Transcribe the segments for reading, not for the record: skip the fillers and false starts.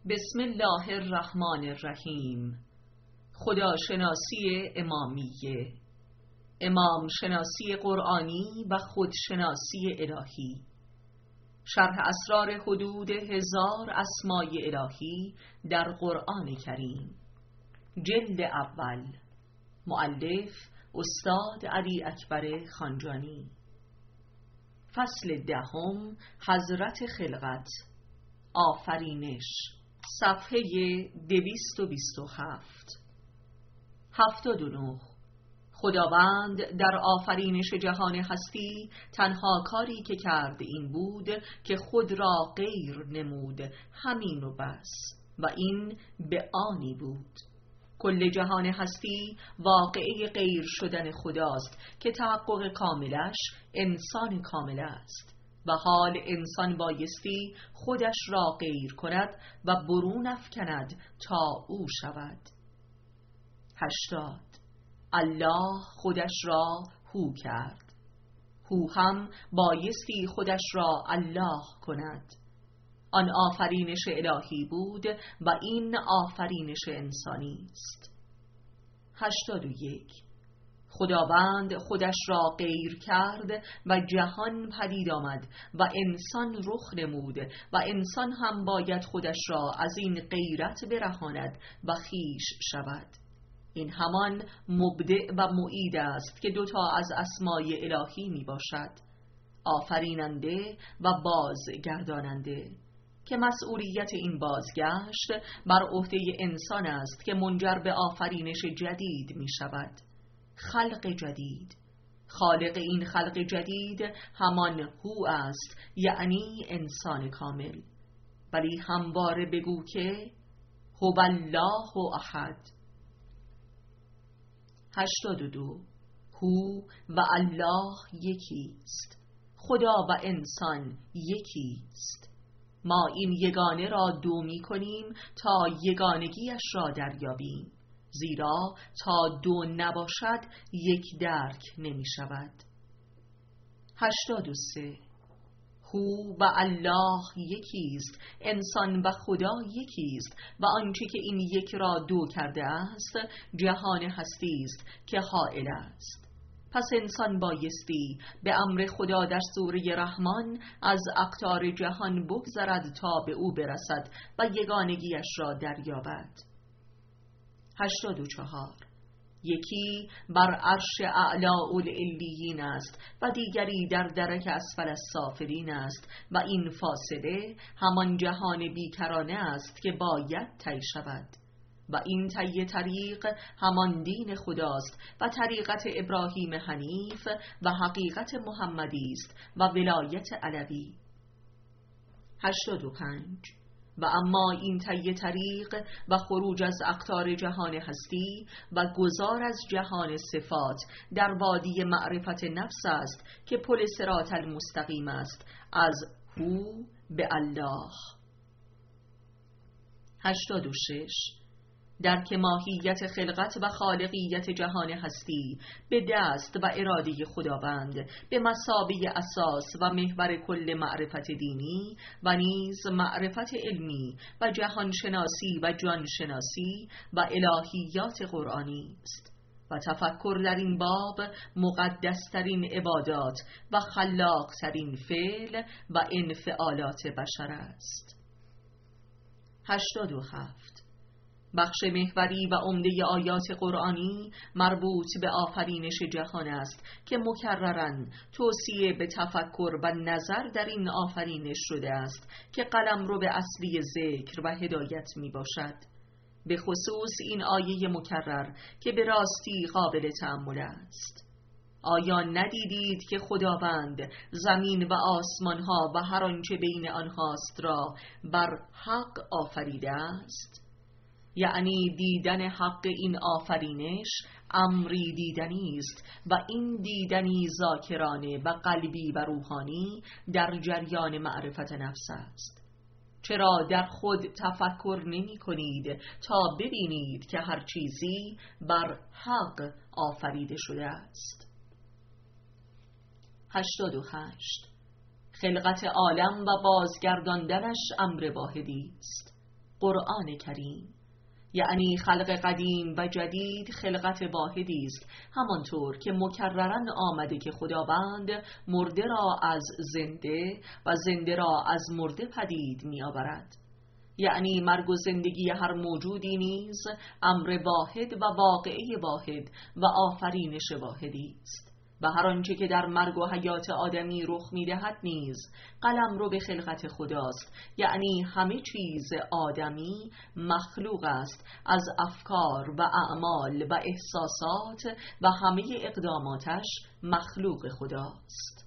بسم الله الرحمن الرحیم. خداشناسی امامیه، امام شناسی قرآنی و خودشناسی الهی. شرح اسرار حدود 1000 اسمای الهی در قرآن کریم، جلد اول، مؤلف استاد علی اکبر خانجانی. فصل دهم، حضرت خلقت، آفرینش، صفحه 227. 79. خداوند در آفرینش جهان هستی تنها کاری که کرد این بود که خود را غیر نمود، همین و بس، و این به آنی بود. کل جهان هستی واقعه غیر شدن خداست که تحقق کاملش انسان کامل است، و حال انسان بایستی خودش را غیر کند و برون افکند تا او شود. 80. الله خودش را هو کرد، هو هم بایستی خودش را الله کند. آن آفرینش الهی بود و این آفرینش انسانی است. 81. خداوند خودش را غیر کرد و جهان پدید آمد و انسان رخ نمود و انسان هم باید خودش را از این غیرت برهاند و خویش شود. این همان مبدع و معید است که دوتا از اسمای الهی می باشد، آفریننده و بازگرداننده، که مسئولیت این بازگشت بر عهده انسان است که منجر به آفرینش جدید می شود. خلق جدید. خالق این خلق جدید همان هو است، یعنی انسان کامل. ولی همواره بگو که هو الله احد. 82. هو و الله یکی است، خدا و انسان یکی است. ما این یگانه را دو می کنیم تا یگانگیش را دریابیم، زیرا تا دو نباشد یک درک نمی شود. 83. هو و الله یکی است، انسان و خدا یکی است، و آنچه که این یک را دو کرده است جهان هستی است که حائل است. پس انسان بایستی به امر خدا در سوره رحمان از اقطار جهان بگذرد تا به او برسد و یگانگیش را دریابد. 84. یکی بر عرش اعلی العلیین است و دیگری در درک اسفل السافلین است، و این فاصله همان جهان بیکرانه است که باید طی شود، و این طی طریق همان دین خداست و طریقت ابراهیم حنیف و حقیقت محمدی است و ولایت علوی. 85. و اما این طی طریق و خروج از اقطار جهان هستی و گذار از جهان صفات در وادی معرفت نفس است که پل صراط المستقیم است، از هو به الله. 86. درک ماهیت خلقت و خالقیت جهان هستی به دست و اراده خداوند به مثابه اساس و محور کل معرفت دینی و نیز معرفت علمی و جهان شناسی و جان شناسی و الهیات قرآنی است، و تفکر در این باب مقدسترین عبادات و خلاقترین فعل و انفعالات بشر است. 87. بخش محوری و عمده آیات قرآنی مربوط به آفرینش جهان است که مکرراً توصیه به تفکر و نظر در این آفرینش شده است که قلمرو به اصلی ذکر و هدایت می باشد، به خصوص این آیه مکرر که به راستی قابل تأمل است. آیا ندیدید که خداوند زمین و آسمانها و هر آنچه بین آنهاست را بر حق آفریده است؟ یعنی دیدن حق این آفرینش امری دیدنی است، و این دیدنی ذاکرانه و قلبی و روحانی در جریان معرفت نفس است. چرا در خود تفکر نمی کنید تا ببینید که هر چیزی بر حق آفریده شده است؟ 88. خلقت عالم و بازگرداندنش امر واحدی است. قرآن کریم. یعنی خلق قدیم و جدید خلقت واحدی است، همانطور که مکرراً آمده که خداوند مرده را از زنده و زنده را از مرده پدید می آورد. یعنی مرگ و زندگی هر موجودی نیز امر واحد و واقعه واحد و آفرینش واحدی است. و هر آنچه که در مرگ و حیات آدمی رخ می‌دهد نیز قلمرو به خلقت خداست. یعنی همه چیز آدمی مخلوق است از افکار و اعمال و احساسات و همه اقداماتش مخلوق خداست.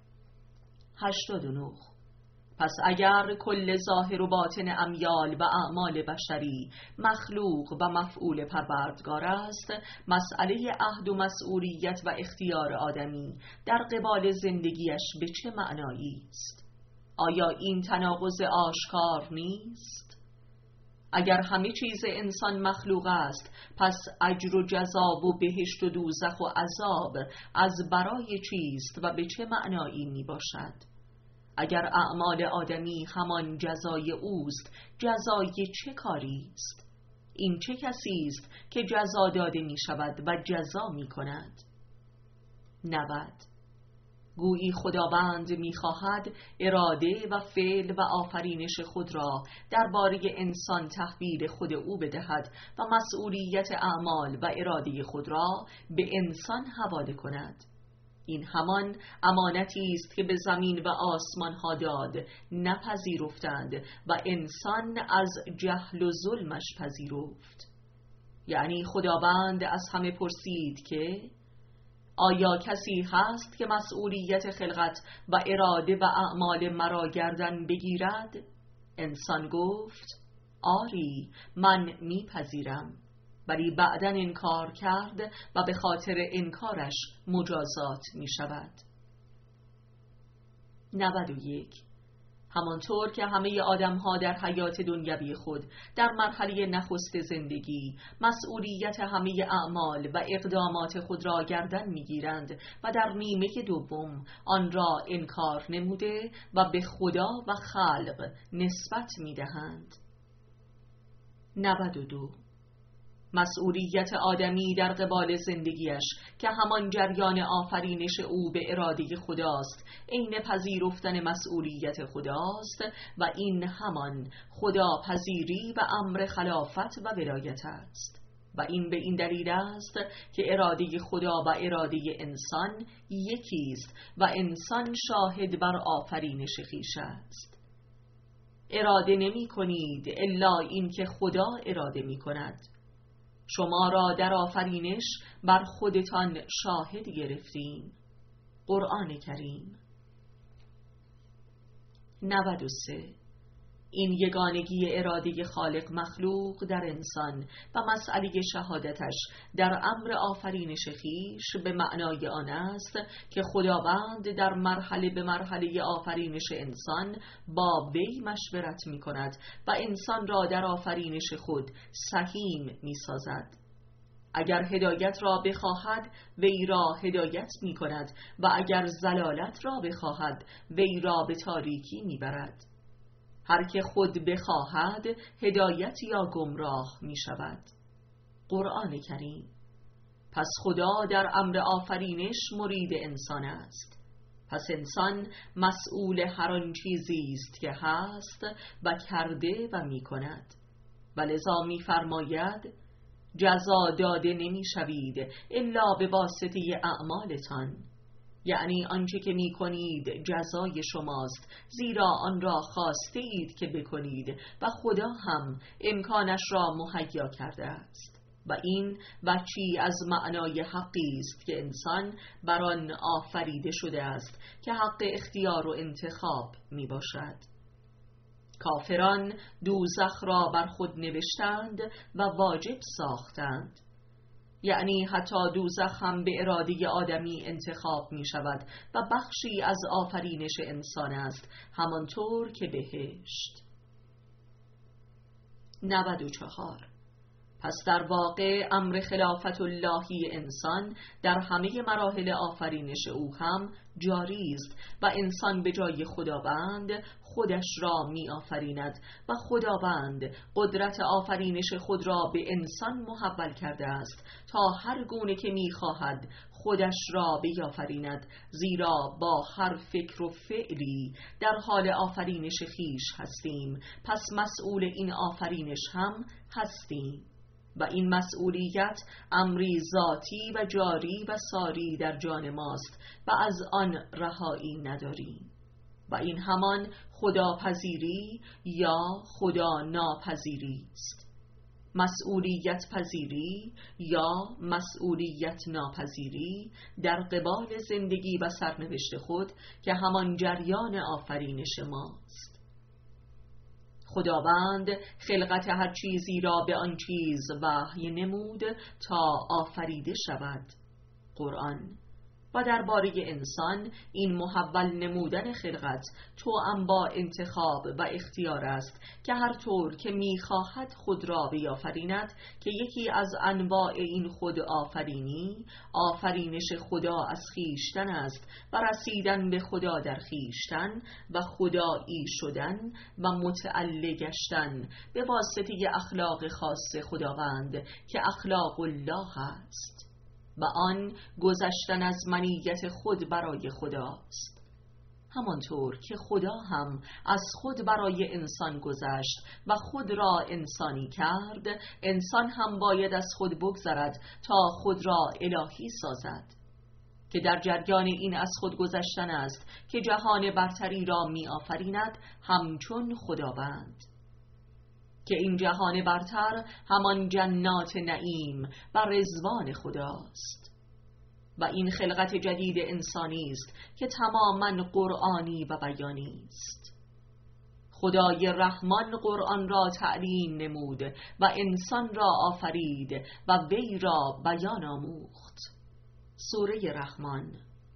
89. پس اگر کل ظاهر و باطن امیال و اعمال بشری مخلوق و مفعول پروردگار است، مسئله عهد و مسئولیت و اختیار آدمی در قبال زندگیش به چه معنایی است؟ آیا این تناقض آشکار نیست؟ اگر همه چیز انسان مخلوق است، پس اجر و جزا و بهشت و دوزخ و عذاب از برای چیست و به چه معنایی می باشد؟ اگر اعمال آدمی همان جزای اوست، جزای چه کاری است؟ این چه کسی است که جزا داده می شود و جزا می کند؟ 90. گویی خداوند می خواهد اراده و فعل و آفرینش خود را درباره انسان تحویل خود او بدهد و مسئولیت اعمال و اراده خود را به انسان حواله کند. این همان امانتی است که به زمین و آسمان ها داد، نپذیرفتند و انسان از جهل و ظلمش پذیرفت. یعنی خداوند از همه پرسید که آیا کسی هست که مسئولیت خلقت و اراده و اعمال مرا گردن بگیرد؟ انسان گفت آری، من میپذیرم. ولی بعداً انکار کرد و به خاطر انکارش مجازات می شود. 91. همانطور که همه آدم‌ها در حیات دنیوی خود در مرحله نخست زندگی مسئولیت همه اعمال و اقدامات خود را گردن می‌گیرند و در نیمه دوم آن را انکار نموده و به خدا و خلق نسبت می‌دهند. 92. مسئولیت آدمی در قبال زندگیش که همان جریان آفرینش او به اراده خداست، عین پذیرفتن مسئولیت خداست و این همان خداپذیری و امر خلافت و ولایت است. و این به این دلیل است که اراده خدا و اراده انسان یکی است و انسان شاهد بر آفرینش خویش است. اراده نمی کنید الا این که خدا اراده می کند. شما را در آفرینش بر خودتان شاهد گرفتیم. قرآن کریم. 93. این یگانگی اراده خالق مخلوق در انسان و مسئله شهادتش در امر آفرینش خویش به معنای آن است که خداوند در مرحله به مرحله آفرینش انسان با وی مشورت می کند و انسان را در آفرینش خود سهیم می سازد. اگر هدایت را بخواهد وی را هدایت می کند و اگر ضلالت را بخواهد وی را به تاریکی می برد. هر که خود بخواهد هدایت یا گمراه می شود. قرآن کریم. پس خدا در امر آفرینش مرید انسان است. پس انسان مسئول هر آن چیزی است که هست و کرده و می کند. و لذا می فرماید جزا داده نمی شوید الا به واسطه اعمالتان. یعنی آنچه که می کنید جزای شماست، زیرا آن را خواسته اید که بکنید و خدا هم امکانش را مهیا کرده است. و این بچی از معنای حقی است که انسان بر آن آفریده شده است که حق اختیار و انتخاب می باشد. کافران دوزخ را بر خود نوشتند و واجب ساختند. یعنی حتی دوزخ هم به اراده آدمی انتخاب می شود و بخشی از آفرینش انسان است، همانطور که بهشت. 94. پس در واقع امر خلافت اللهی انسان در همه مراحل آفرینش او هم جاری است و انسان به جای خداوند خودش را می آفریند و خداوند قدرت آفرینش خود را به انسان محول کرده است تا هر گونه که می خواهد خودش را بیافریند، زیرا با هر فکر و فعلی در حال آفرینش خیش هستیم، پس مسئول این آفرینش هم هستیم و این مسئولیت امری ذاتی و جاری و ساری در جان ماست و از آن رهایی نداریم و این همان خداپذیری یا خدا ناپذیری است. مسئولیت پذیری یا مسئولیت ناپذیری در قبال زندگی و سرنوشت خود که همان جریان آفرینش ماست. خداوند خلقت هر چیزی را به آن چیز وحی نمود تا آفریده شود. قرآن. و درباره انسان این محول نمودن خلقت توأم با انتخاب و اختیار است که هر طور که می‌خواهد خود را بیافریند، که یکی از انواع این خود آفرینی آفرینش خدا از خیشتن است و رسیدن به خدا در خیشتن و خدایی شدن و متعلی گشتن به واسطه اخلاق خاص خداوند که اخلاق الله است و آن گذشتن از منیت خود برای خداست. همانطور که خدا هم از خود برای انسان گذشت و خود را انسانی کرد، انسان هم باید از خود بگذرد تا خود را الهی سازد، که در جریان این از خود گذشتن است که جهان برتری را می آفریند همچون خداوند، که این جهان برتر همان جنات نعیم و رضوان خداست و این خلقت جدید انسانی است که تماما قرآنی و بیانی است. خدای رحمان قرآن را تعلیم نمود و انسان را آفرید و وی را بیان آموخت. سوره رحمان.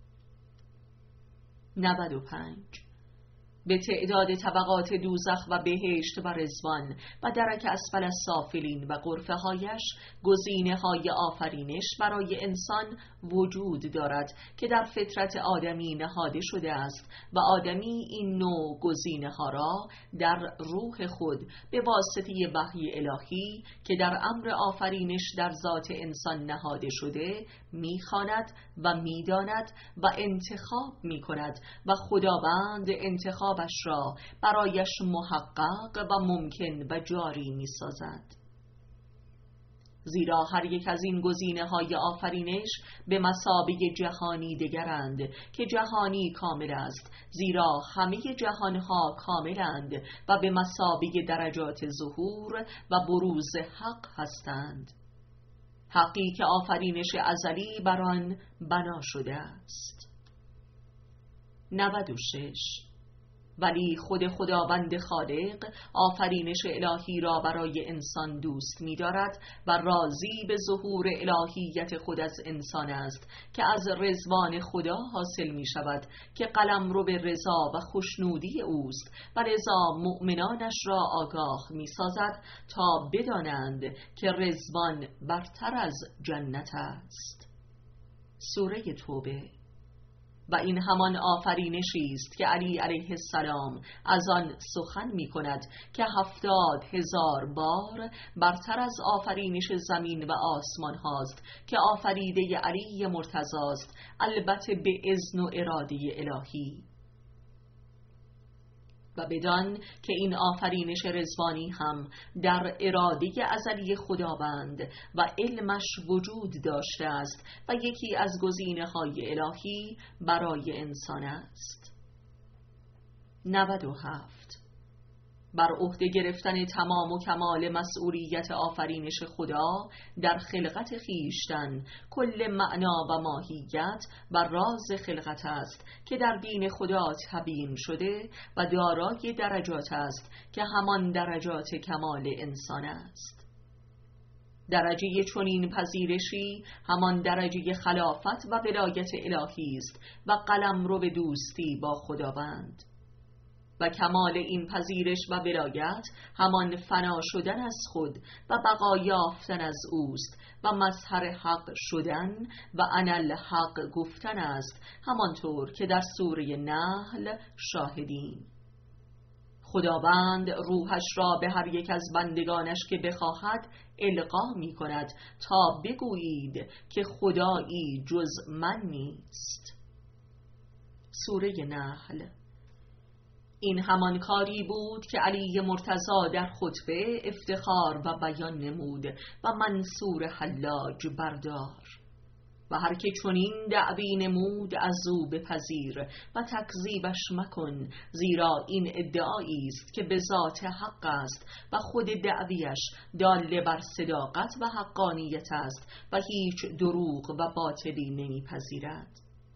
95. به تعداد طبقات دوزخ و بهشت و رضوان و درک اسفل السافلین و غرفه هایش گزینه های آفرینش برای انسان وجود دارد که در فطرت آدمی نهاده شده است و آدمی این نوع گزینه ها را در روح خود به واسطه وحی الهی که در امر آفرینش در ذات انسان نهاده شده میخواند و میداند و انتخاب میکند و خداوند انتخابش را برایش محقق و ممکن و جاری میسازد. زیرا هر یک از این گزینه‌های آفرینش به مثابه جهانی دگرند که جهانی کامل است، زیرا همه جهانها کاملند و به مثابه درجات ظهور و بروز حق هستند، حقی که آفرینش ازلی بر آن بنا شده است. 96. ولی خود خداوند خالق آفرینش الهی را برای انسان دوست می‌دارد و راضی به ظهور الهیت خود از انسان است که از رضوان خدا حاصل می‌شود که قلمرو به رضا و خوشنودی اوست و لذا مؤمنانش را آگاه می‌سازد تا بدانند که رضوان برتر از جنت است. سوره توبه. و این همان آفرینشی است که علی علیه السلام از آن سخن می کند که 70,000 بار برتر از آفرینش زمین و آسمان هاست که آفریده علی مرتضی است، البته به اذن و اراده الهی. و بدان که این آفرینش رضوانی هم در اراده ازلی خداوند و علمش وجود داشته است و یکی از گزینه‌های الهی برای انسان است. 97. بر عهده گرفتن تمام و کمال مسئولیت آفرینش خدا در خلقت خیشتن کل معنا و ماهیت و راز خلقت است که در دین خدا تبیین شده و دارای درجات است که همان درجات کمال انسان است. درجه چنین پذیرشی همان درجه خلافت و ولایت الهی است و قلمرو به دوستی با خداوند. و کمال این پذیرش و ولایت همان فنا شدن از خود و بقا یافتن از اوست و مظهر حق شدن و انا الحق گفتن است، همانطور که در سوره نحل شاهدیم. خداوند روحش را به هر یک از بندگانش که بخواهد القا می کند تا بگویید که خدایی جز من نیست. سوره نحل. این همان کاری بود که علی مرتضی در خطبه افتخار و بیان نمود و منصور حلاج بردار. و هر که چنین دعوی نمود از او بپذیر و تکذیبش مکن، زیرا این ادعایی است که به ذات حق است و خود دعویش دال بر صداقت و حقانیت است و هیچ دروغ و باطلی نمیپذیرد.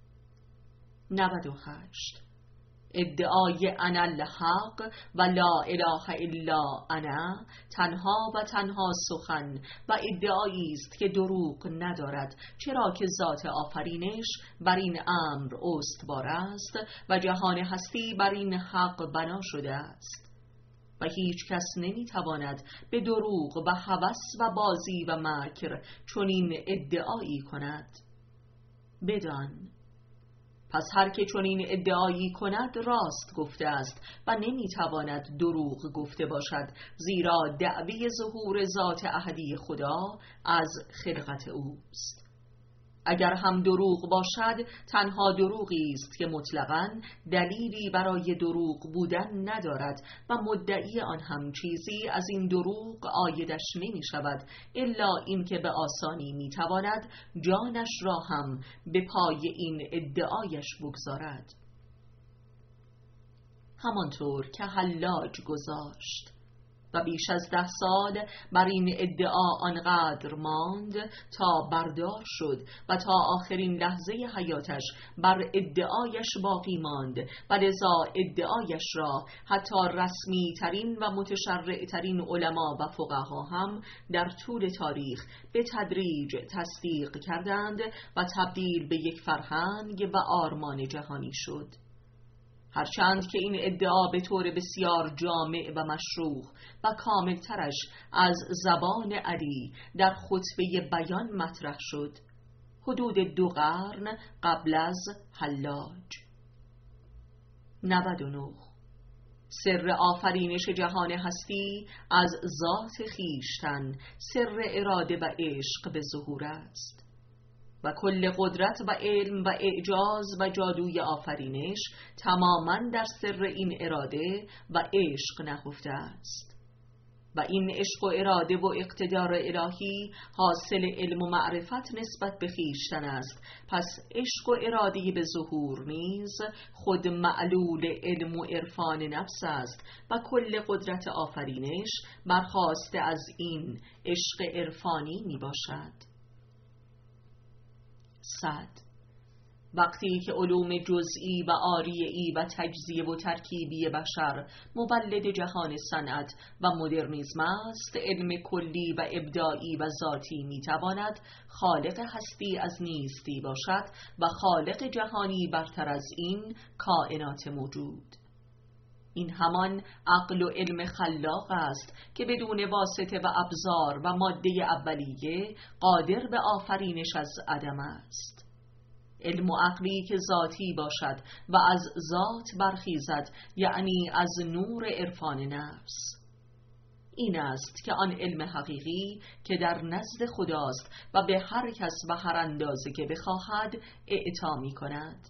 98. ادعای انا الحق و لا اله الا انا تنها و تنها سخن و ادعایی است که دروغ ندارد، چرا که ذات آفرینش بر این امر استوار است و جهان هستی بر این حق بنا شده است و هیچ کس نمیتواند به دروغ و هوس و بازی و مکر چنین ادعایی کند. بدان پس هر که چنین ادعایی کند راست گفته است و نمیتواند دروغ گفته باشد، زیرا دعوی ظهور ذات احدی خدا از خلقت اوست. اگر هم دروغ باشد تنها دروغی است که مطلقاً دلیلی برای دروغ بودن ندارد و مدعی آن هم چیزی از این دروغ عایدش نمی شود الا اینکه به آسانی می تواند جانش را هم به پای این ادعایش بگذارد، همانطور که حلاج گذاشت. و بیش از 10 سال بر این ادعا آنقدر ماند تا بردار شد و تا آخرین لحظه حیاتش بر ادعایش باقی ماند و لذا ادعایش را حتی رسمی ترین و متشرع ترین علما و فقها هم در طول تاریخ به تدریج تصدیق کردند و تبدیل به یک فرهنگ و آرمان جهانی شد. هرچند که این ادعا به طور بسیار جامع و مشروح و کاملترش از زبان علی در خطبه بیان مطرح شد، حدود 2 قرن قبل از حلاج. 99. سر آفرینش جهان هستی از ذات خیشتن، سر اراده و عشق به ظهور است و کل قدرت و علم و اعجاز و جادوی آفرینش تماماً در سر این اراده و عشق نهفته است و این عشق و اراده و اقتدار الهی حاصل علم و معرفت نسبت به خیشتن است. پس عشق و اراده به ظهور نیز خود معلول علم و عرفان نفس است و کل قدرت آفرینش برخاسته از این عشق عرفانی می باشد. 100. وقتی که علوم جزئی و عاریه‌ای و تجزیه و ترکیبی بشر مولد جهان صنعت و مدرنیسم است، علم کلی و ابداعی و ذاتی میتواند خالق هستی از نیستی باشد و خالق جهانی برتر از این کائنات موجود. این همان عقل و علم خلاق است که بدون واسطه و ابزار و ماده اولیه قادر به آفرینش از عدم است. علم و عقلی که ذاتی باشد و از ذات برخیزد، یعنی از نور عرفان نفس. این است که آن علم حقیقی که در نزد خداست و به هر کس و هر اندازه که بخواهد اعطا می کند.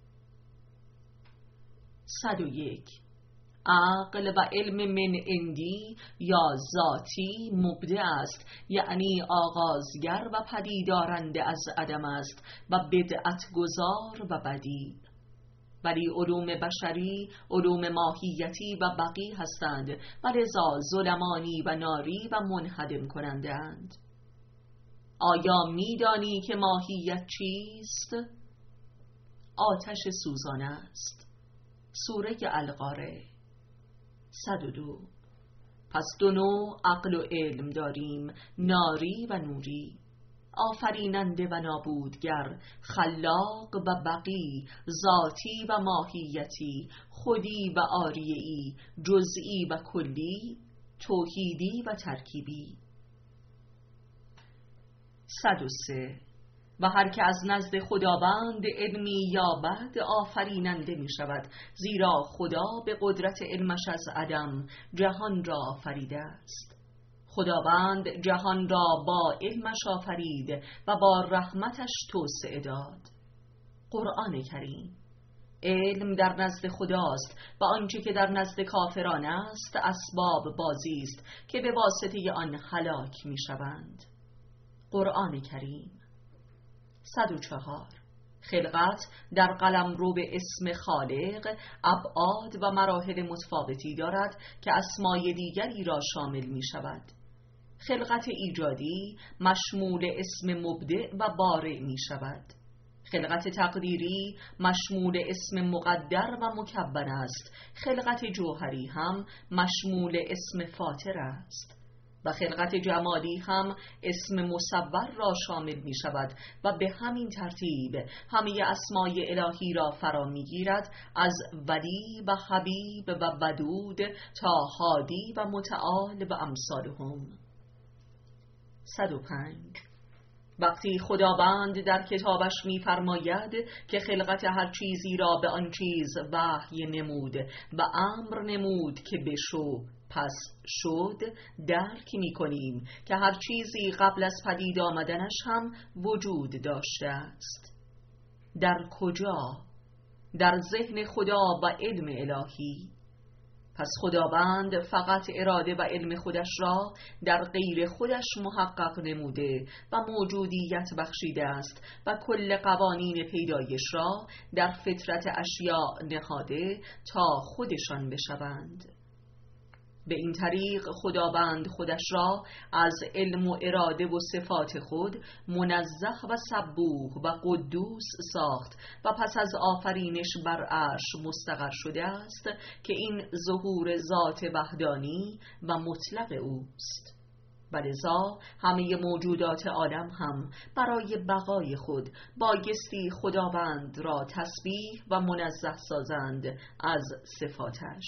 101. عقل و علم من عندی یا ذاتی مبدع است، یعنی آغازگر و پدیدارنده از عدم است و بدعت گذار و بدیع. ولی علوم بشری علوم ماهیتی و بقی هستند و لذا ظلمانی و ناری و منهدم کننده اند. آیا میدانی که ماهیت چیست؟ آتش سوزان است. سوره القارعه. 102. پس 2 نوع عقل و علم داریم، ناری و نوری. آفریننده و نابودگر، خلاق و بقی، ذاتی و ماهیتی، خودی و عاریه‌ای، جزئی و کلی، توحیدی و ترکیبی. 103. و هر که از نزد خداوند علمی یابد آفریننده می شود، زیرا خدا به قدرت علمش از عدم جهان را آفریده است. خداوند جهان را با علمش آفرید و با رحمتش توسعه داد. قرآن کریم: علم در نزد خداست و آنچه که در نزد کافران است اسباب بازی است که به واسطه آن هلاک می شوند. قرآن کریم. 104. خلقت در قلمرو به اسم خالق ابعاد و مراحل متفاوتی دارد که اسمای دیگری را شامل می شود. خلقت ایجادی مشمول اسم مبدع و بارئ می شود. خلقت تقدیری مشمول اسم مقدر و مکون است. خلقت جوهری هم مشمول اسم فاطر است. و خلقت جمالی هم اسم مصور را شامل می شود و به همین ترتیب همه اسمای الهی را فرا می گیرد، از ولی و حبیب و ودود تا هادی و متعال و امثالهم. 105. وقتی خداوند در کتابش می‌فرماید که خلقت هر چیزی را به آن چیز وحی نمود و امر نمود که بشو پس شد، درک می‌کنیم که هر چیزی قبل از پدید آمدنش هم وجود داشته است. در کجا؟ در ذهن خدا و علم الهی. پس خداوند فقط اراده و علم خودش را در غیر خودش محقق نموده و موجودیت بخشیده است و کل قوانین پیدایش را در فطرت اشیاء نهاده تا خودشان بشوند. به این طریق خداوند خودش را از علم و اراده و صفات خود منزه و سبوح و قدوس ساخت و پس از آفرینش بر عرش مستقر شده است که این ظهور ذات وحدانی و مطلق اوست. و لذا همه موجودات عالم هم برای بقای خود بایستی خداوند را تسبیح و منزه سازند از صفاتش.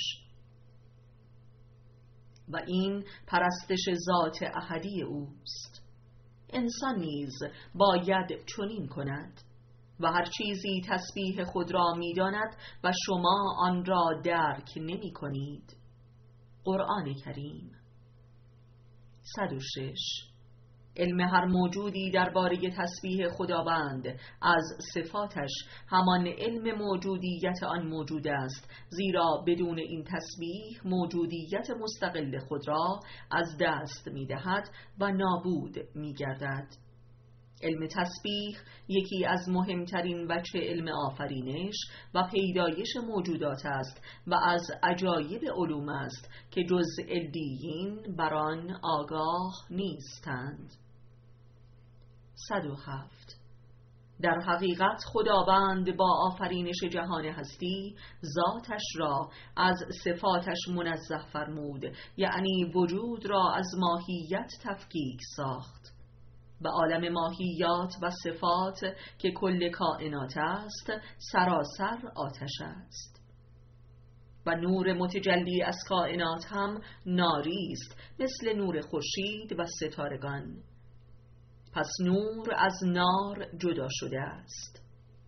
و این پرستش ذات احدی اوست. انسان نیز باید چنین کند. و هر چیزی تسبیح خود را می‌داند و شما آن را درک نمی کنید. قرآن کریم. 106. علم هر موجودی درباره تسبیح خداوند از صفاتش همان علم موجودیت آن موجود است، زیرا بدون این تسبیح موجودیت مستقل خود را از دست می‌دهد و نابود می‌گردد. علم تسبیح یکی از مهمترین وجه علم آفرینش و پیدایش موجودات است و از عجایب علوم است که جز علیین بر آن آگاه نیستند. 107. در حقیقت خداوند با آفرینش جهان هستی ذاتش را از صفاتش منزه فرمود، یعنی وجود را از ماهیت تفکیک ساخت. و عالم ماهیات و صفات که کل کائنات است سراسر آتش است. و نور متجلی از کائنات هم ناری است، مثل نور خورشید و ستارگان. پس نور از نار جدا شده است.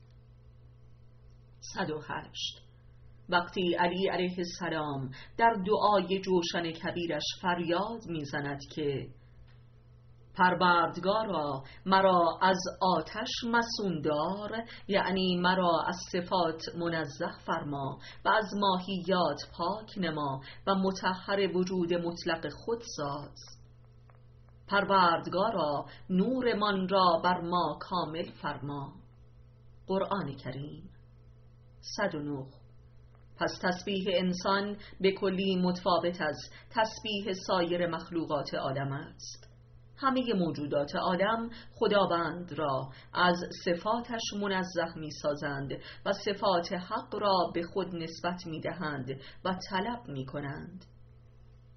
108. وقتی علی علیه السلام در دعای جوشن کبیرش فریاد میزند که پروردگارا مرا از آتش مسوندار، یعنی مرا از صفات منزه فرما و از ماهیات پاک نما و مطهر وجود مطلق خود ساز. پروردگارا نور من را بر ما کامل فرما. قرآن کریم. 109. پس تسبیح انسان به کلی متفاوت از تسبیح سایر مخلوقات عالم است. همه موجودات عالم خداوند را از صفاتش منزه می سازند و صفات حق را به خود نسبت می دهند و طلب می کنند.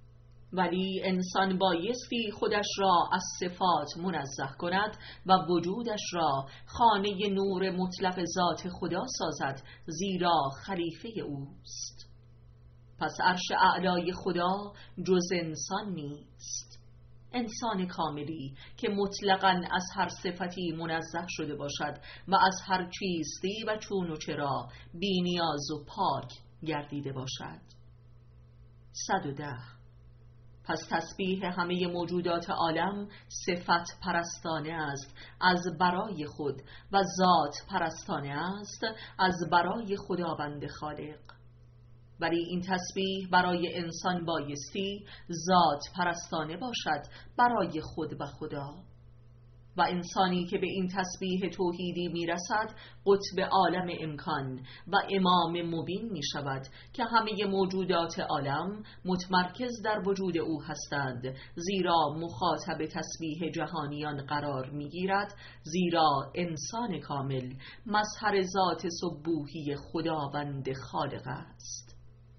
ولی انسان بایستی خودش را از صفات منزه کند و وجودش را خانه نور مطلق ذات خدا سازد، زیرا خلیفه اوست. پس عرش اعلای خدا جز انسان نیست. انسان کاملی که مطلقاً از هر صفتی منزه شده باشد و از هر چیستی و چون و چرا بی نیاز و پاک گردیده باشد. 110. پس تسبیح همه موجودات عالم صفت پرستانه است از برای خود و ذات پرستانه است از برای خداوند خالق. ولی این تسبیح برای انسان بایستی ذات پرستانه باشد برای خود و خدا. و انسانی که به این تسبیح توحیدی میرسد قطب عالم امکان و امام مبین می شود که همه موجودات عالم متمرکز در وجود او هستند، زیرا مخاطب تسبیح جهانیان قرار می گیرد، زیرا انسان کامل مظهر ذات سبوحی خداوند خالق است.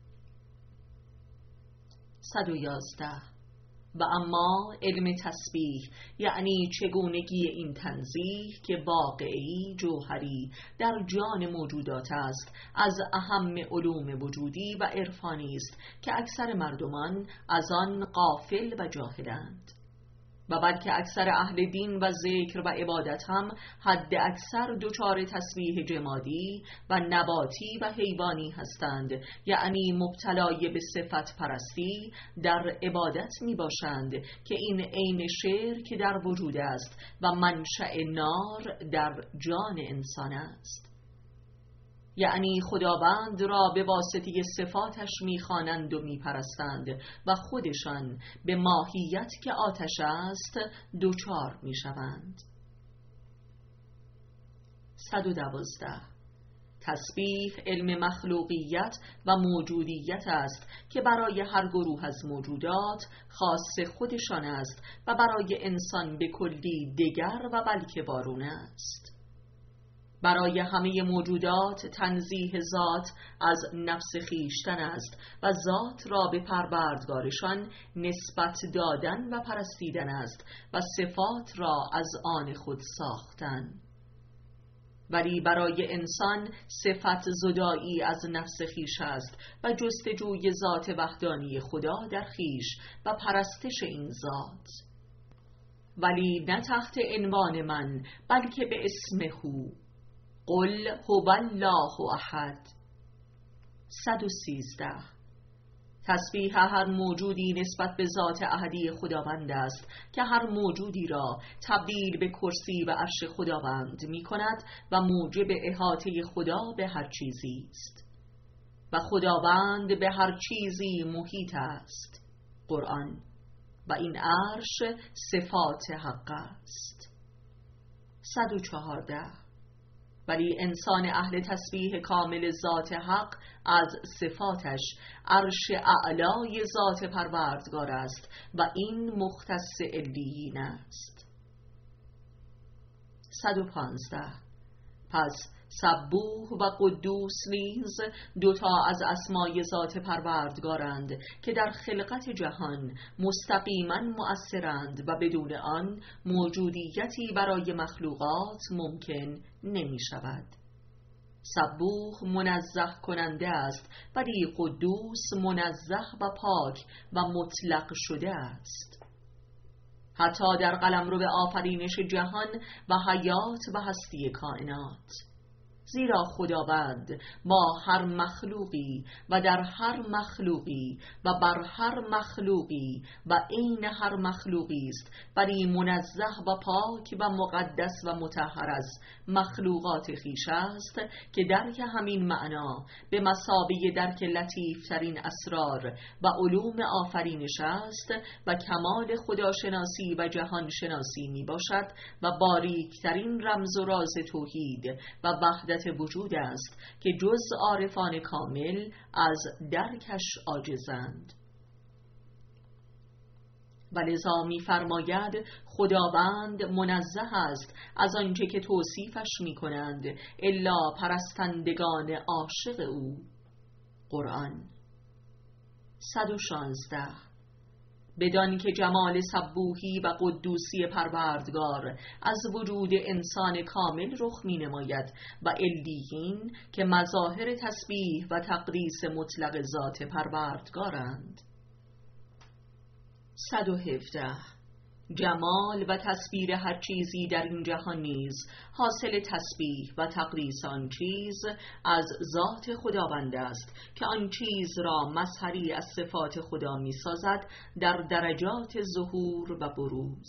111. و اما علم تسبیح یعنی چگونگی این تنزیه که واقعی جوهری در جان موجودات است، از اهم علوم وجودی و عرفانی است که اکثر مردمان از آن غافل و جاهلند. و بلکه اکثر اهل دین و ذکر و عبادت هم حد اکثر دچار تسبیح جمادی و نباتی و حیوانی هستند، یعنی مبتلای به صفت پرستی در عبادت می باشند که این عین شرک در وجود است و منشأ نار در جان انسان است. یعنی خداوند را به واسطه صفاتش می‌خوانند و می‌پرستند و خودشان به ماهیت که آتش است دوچار می‌شوند. 112. تسبیح علم مخلوقیت و موجودیت است که برای هر گروه از موجودات خاص خودشان است و برای انسان به کلی دگر و بلکه وارونه است. برای همه موجودات تنزیه ذات از نفس خیشتن است و ذات را به پروردگارشان نسبت دادن و پرستیدن است و صفات را از آن خود ساختن. ولی برای انسان صفت زدایی از نفس خیش است و جستجوی ذات وحدانی خدا در خیش و پرستش این ذات. ولی نه تحت عنوان من بلکه به اسم هو. قل هو الله احد. 113. تسبیح هر موجودی نسبت به ذات احدی خداوند است که هر موجودی را تبدیل به کرسی و عرش خداوند می کند و موجب احاطه خدا به هر چیزی است و خداوند به هر چیزی محیط است. قرآن. و این عرش صفات حق است. 114. ولی انسان اهل تسبیح کامل ذات حق از صفاتش عرش اعلای ذات پروردگار است و این مختص علیین است. 115. پس سبوح و قدوس نیز دوتا از اسمای ذات پروردگارند که در خلقت جهان مستقیما مؤثرند و بدون آن موجودیتی برای مخلوقات ممکن نمی شود. سبوح منزه کننده است ولی قدوس منزه و پاک و مطلق شده است. حتی در قلمرو آفرینش جهان و حیات و هستی کائنات، زیرا خداوند با هر مخلوقی و در هر مخلوقی و بر هر مخلوقی و عین هر مخلوقی است، ولی منزه و پاک و مقدس و مطهر از مخلوقات خویش است که درک همین معنا به مثابه درک لطیف ترین اسرار و علوم آفرینش است و کمال خداشناسی و جهان شناسی می باشد و باریکترین رمز و راز توحید و وحدت وجود است که جز عارفان کامل از درکش عاجزند. و لذا می فرماید خداوند منزه است از آنچه که توصیفش می کنند الا پرستندگان عاشق او. قرآن. 116. بدان که جمال سبوحی و قدوسی پروردگار از وجود انسان کامل رخ می نماید و علیین که مظاهر تسبیح و تقدیس مطلق ذات پروردگارند. 117. جمال و تصویر هر چیزی در این جهان نیز حاصل تسبیح و تقدیس آن چیز از ذات خداوند است که آن چیز را مظهری از صفات خدا می سازد در درجات ظهور و بروز.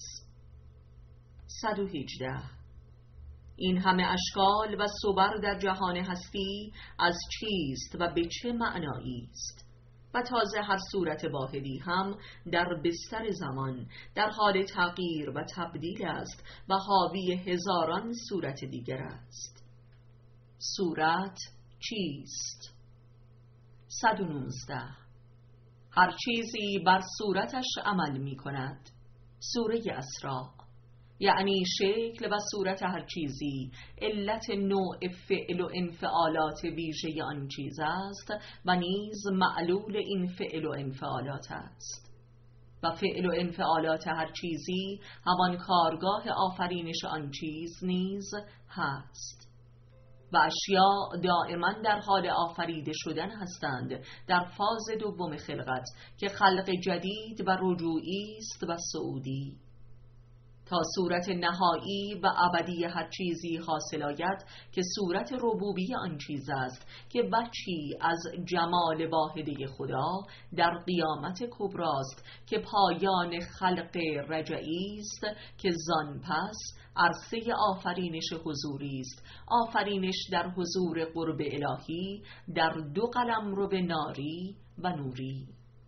118. این همه اشکال و صور در جهان هستی از چیست و به چه معنایی است؟ و تازه هر صورت واحدی هم در بستر زمان در حال تغییر و تبدیل است و حاوی هزاران صورت دیگر است. صورت چیست؟ 119. هر چیزی بر صورتش عمل می کند. سوره اسراء. یعنی شکل و صورت هر چیزی علت نوع فعل و انفعالات ویژه آن چیز است و نیز معلول این فعل و انفعالات است. و فعل و انفعالات هر چیزی همان کارگاه آفرینش آن چیز نیز هست. و اشیاء دائما در حال آفریده شدن هستند در فاز دوم خلقت که خلق جدید و رجوعی است و صعودی، تا صورت نهایی و ابدی هر چیزی حاصل آید که صورت ربوبی آن چیز است که بچی از جمال واحده خدا در قیامت کبراست که پایان خلق رجعی است که زان پس عرصه آفرینش حضوری است، آفرینش در حضور قرب الهی در دو قلمرو ناری و نوری.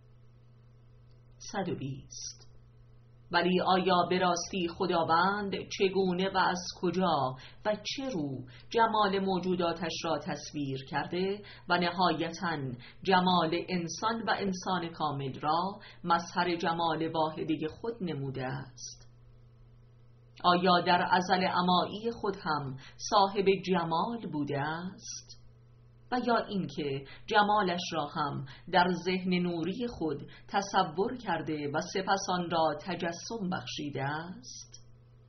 120. ولی آیا به راستی خداوند چگونه و از کجا و چه رو جمال موجوداتش را تصویر کرده و نهایتاً جمال انسان و انسان کامل را مظهر جمال واحده خود نموده است؟ آیا در ازل امایی خود هم صاحب جمال بوده است؟ و یا اینکه جمالش را هم در ذهن نوری خود تصور کرده و سپس آن را تجسم بخشیده است؟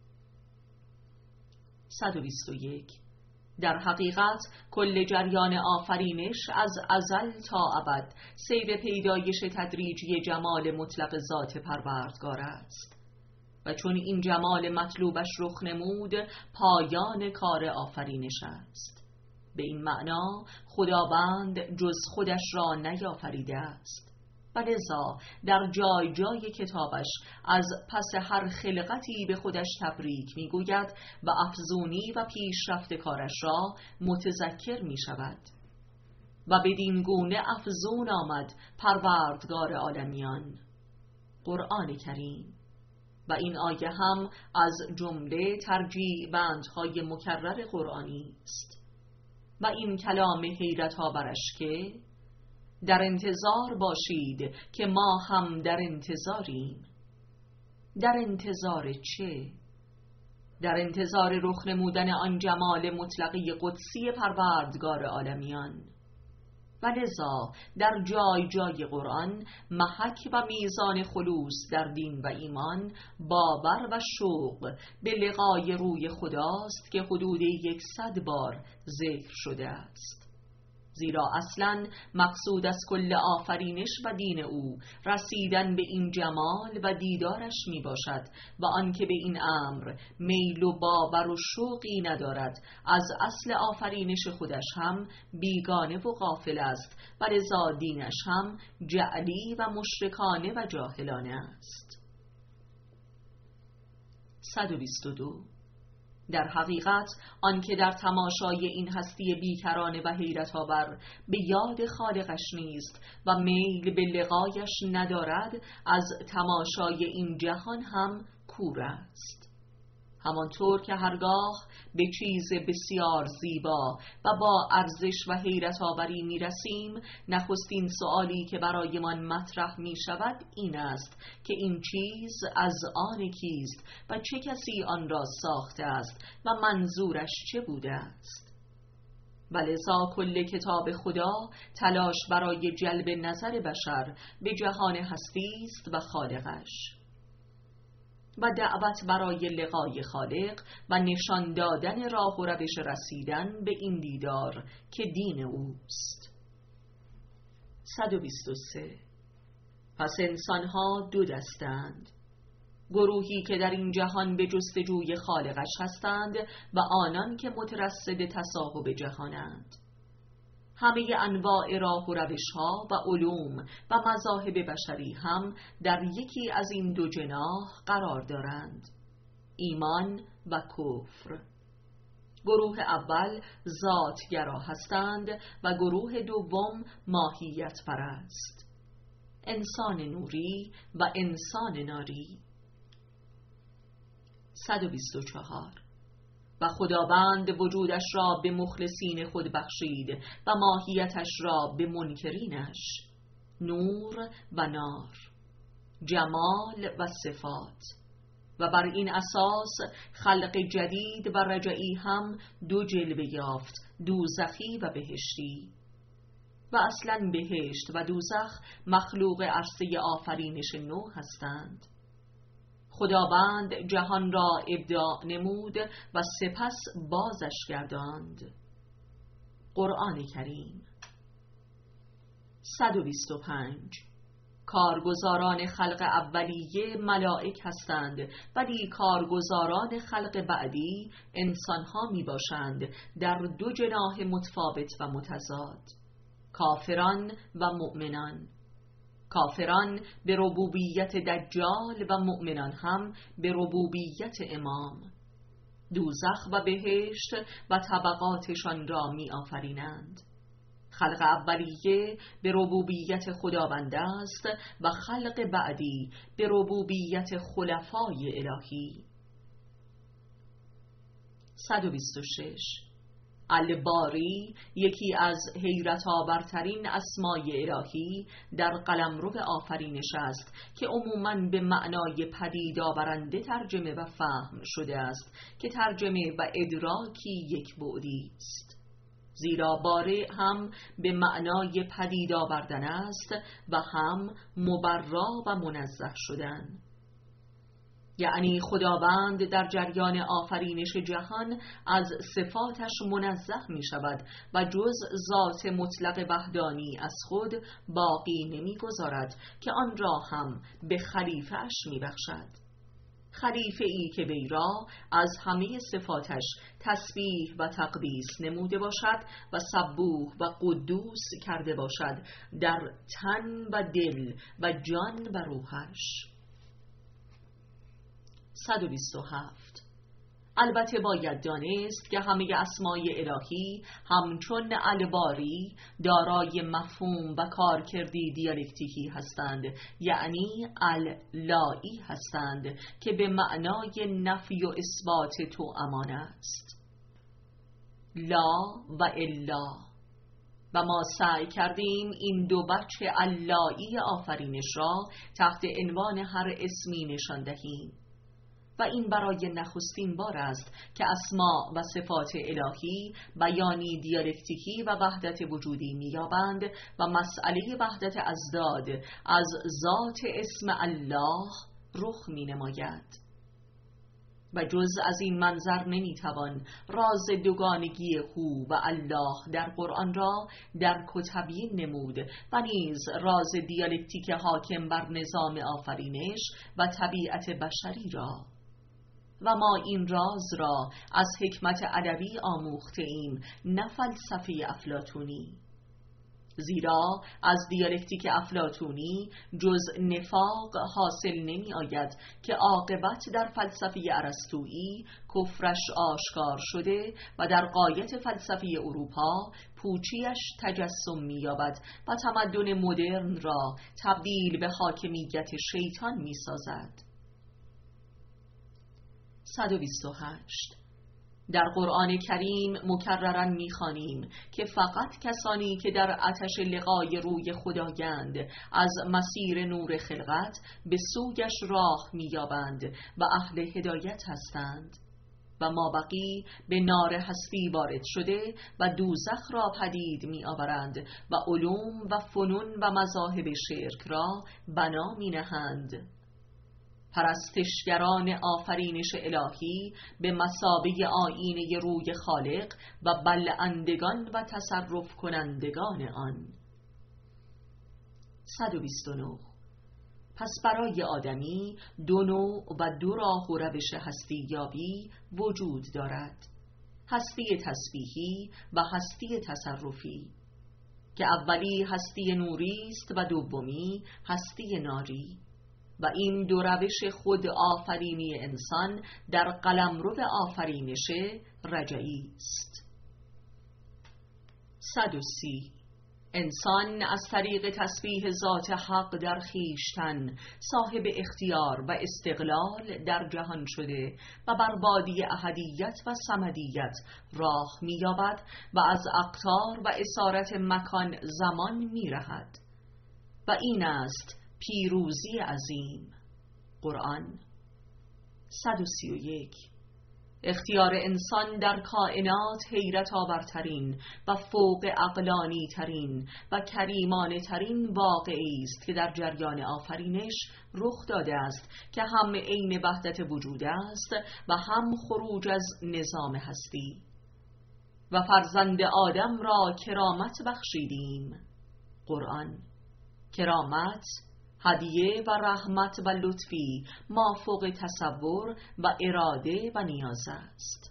121. در حقیقت کل جریان آفرینش از ازل تا ابد سیر پیدایش تدریجی جمال مطلق ذات پروردگار است و چون این جمال مطلوبش رخ نمود پایان کار آفرینش است. به این معنا خداوند جز خودش را نیافریده است و لذا در جای جای کتابش از پس هر خلقتی به خودش تبریک میگوید و افزونی و پیشرفت کارش را متذکر می شود. و بدین گونه افزون آمد پروردگار عالمیان، قرآن کریم، و این آیه هم از جمله ترجیع بندهای مکرر قرآنی است. و این کلام حیرت آورش که در انتظار باشید که ما هم در انتظاریم. در انتظار چه؟ در انتظار رخ نمودن آن جمال مطلقی قدسی پروردگار عالمیان. و لذا در جای جای قرآن محک و میزان خلوص در دین و ایمان باور و شوق به لقای روی خداست که حدود 100 بار ذکر شده است. زیرا اصلاً مقصود از کل آفرینش و دین او رسیدن به این جمال و دیدارش می باشد و آنکه به این امر میل و باور و شوقی ندارد از اصل آفرینش خودش هم بیگانه و غافل است و لذا دینش هم جعلی و مشرکانه و جاهلانه است. 122. در حقیقت آنکه در تماشای این هستی بیکرانه و حیرت آور به یاد خالقش نیست و میل به لقایش ندارد از تماشای این جهان هم کور است. همانطور که هرگاه به چیز بسیار زیبا و با ارزش و حیرت آوری می رسیم، نخستین سؤالی که برایمان مطرح می شود این است که این چیز از آن کیست و چه کسی آن را ساخته است و منظورش چه بوده است. و لذا کل کتاب خدا تلاش برای جلب نظر بشر به جهان هستی است و خالقش، و دعوت برای لقای خالق و نشان دادن راه و روش رسیدن به این دیدار که دین اوست. 123. پس انسانها دو دستند: گروهی که در این جهان به جستجوی خالقش هستند و آنان که مترصد تصاحب جهانند. همه انواع راه و روش‌ها و علوم و مذاهب بشری هم در یکی از این دو جناح قرار دارند: ایمان و کفر. گروه اول ذاتگرا هستند و گروه دوم ماهیت پرست، انسان نوری و انسان ناری. 124. و خداوند وجودش را به مخلصین خود بخشید و ماهیتش را به منکرینش، نور و نار، جمال و صفات، و بر این اساس خلق جدید و رجعی هم دو جلوه یافت: دوزخی و بهشتی. و اصلا بهشت و دوزخ مخلوق عرصه آفرینش نو هستند. خداوند جهان را ابداع نمود و سپس بازش گرداند. قرآن کریم. 125. کارگزاران خلق اولیه ملائک هستند، ولی کارگزاران خلق بعدی انسانها می باشند، در دو جناح متفاوت و متضاد: کافران و مؤمنان. کافران به ربوبیت دجال و مؤمنان هم به ربوبیت امام. دوزخ و بهشت و طبقاتشان را می آفرینند. خلق اولیه به ربوبیت خداوند است و خلق بعدی به ربوبیت خلفای الهی. 126. الباری یکی از حیرت آورترین اسمای الهی در قلمرو آفرینش است که عموماً به معنای پدید آورنده ترجمه و فهم شده است که ترجمه و ادراکی یک بعدی است، زیرا باره هم به معنای پدید آوردن است و هم مبرا و منزه شدن. یعنی خداوند در جریان آفرینش جهان از صفاتش منزه می شود و جز ذات مطلق وحدانی از خود باقی نمی گذارد که آن را هم به خلیفه اش می بخشد. خلیفه ای که وی را از همه صفاتش تسبیح و تقدیس نموده باشد و سبوح و قدوس کرده باشد در تن و دل و جان و روحش. 127. البته باید دانست که همه اسمای الهی همچون الباری دارای مفهوم و کارکردی دیالکتیکی هستند، یعنی اللایی هستند که به معنای نفی و اثبات توامان است. لا و الا. و ما سعی کردیم این دو بچه اللایی آفرینش را تحت عنوان هر اسمی نشان دهیم، و این برای نخستین بار است که اسما و صفات الهی بیانی دیالکتیکی و وحدت وجودی می‌یابند و مسئله وحدت ازداد از ذات اسم الله رخ می‌نماید. و جز از این منظر نمی‌توان راز دوگانگی هو و الله در قرآن را درک و تبیین نمود و نیز راز دیالکتیک حاکم بر نظام آفرینش و طبیعت بشری را. و ما این راز را از حکمت علوی آموخته ایم، نه فلسفه افلاطونی. زیرا از دیالکتیک افلاطونی جز نفاق حاصل نمی آید که عاقبت در فلسفه ارسطویی کفرش آشکار شده و در غایت فلسفه اروپا پوچیش تجسم می یابد و تمدن مدرن را تبدیل به حاکمیت شیطان می سازد. 128. در قرآن کریم مکرراً می‌خوانیم که فقط کسانی که در آتش لقای روی خدایند از مسیر نور خلقت به سویش راه می‌یابند و اهل هدایت هستند. و مابقی به نار هستی وارد شده و دوزخ را پدید می آورند و علوم و فنون و مذاهب شرک را بنا می نهند. پرستشگران آفرینش الهی به مثابه آیینه روی خالق و بلعندگان و تصرف کنندگان آن. 129. پس برای آدمی دو نوع و دو راه و روش هستی یابی وجود دارد: هستی تسبیحی و هستی تصرفی، که اولی هستی نوری است و دومی هستی ناری، و این دو روش خود آفرینی انسان در قلمرو آفرینش رجعی است. 130. انسان از طریق تسبیح ذات حق در خویشتن صاحب اختیار و استقلال در جهان شده و بر بادی احدیت و صمدیت راه می‌یابد و از اقطار و اسارت مکان زمان می‌رهد، و این است پیروزی عظیم. قرآن. 131. اختیار انسان در کائنات حیرت آورترین و فوق عقلانی ترین و کریمانه ترین واقعی است که در جریان آفرینش رخ داده است، که هم عین وحدت وجود است و هم خروج از نظام هستی. و فرزند آدم را کرامت بخشیدیم. قرآن. کرامت، هدیه و رحمت و لطفی مافوق تصور و اراده و نیاز است.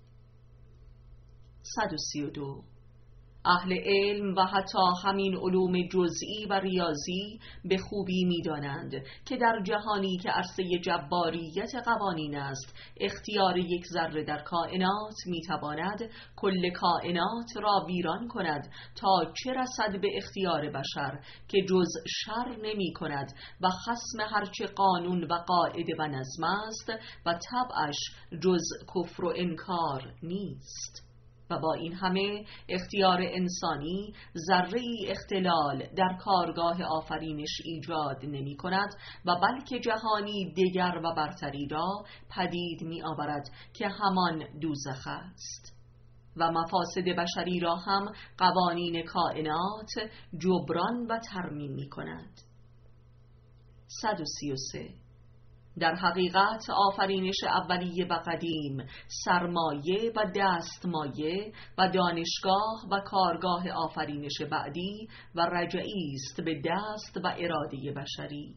132. اهل علم و حتی همین علوم جزئی و ریاضی به خوبی می‌دانند که در جهانی که عرصه جباریت قوانین است، اختیار یک ذره در کائنات می‌تواند کل کائنات را ویران کند، تا چه رسد به اختیار بشر که جز شر نمی‌کند و خصم هرچه قانون و قاعده و نظم است و طبعش جز کفر و انکار نیست. و با این همه اختیار انسانی ذره‌ای اختلال در کارگاه آفرینش ایجاد نمی کند و بلکه جهانی دیگر و برتری را پدید می آورد که همان دوزخ است، و مفاسد بشری را هم قوانین کائنات جبران و ترمیم می کند. 133. در حقیقت آفرینش اولیه و قدیم سرمایه و دستمایه و دانشگاه و کارگاه آفرینش بعدی و رجعی است به دست و اراده بشری.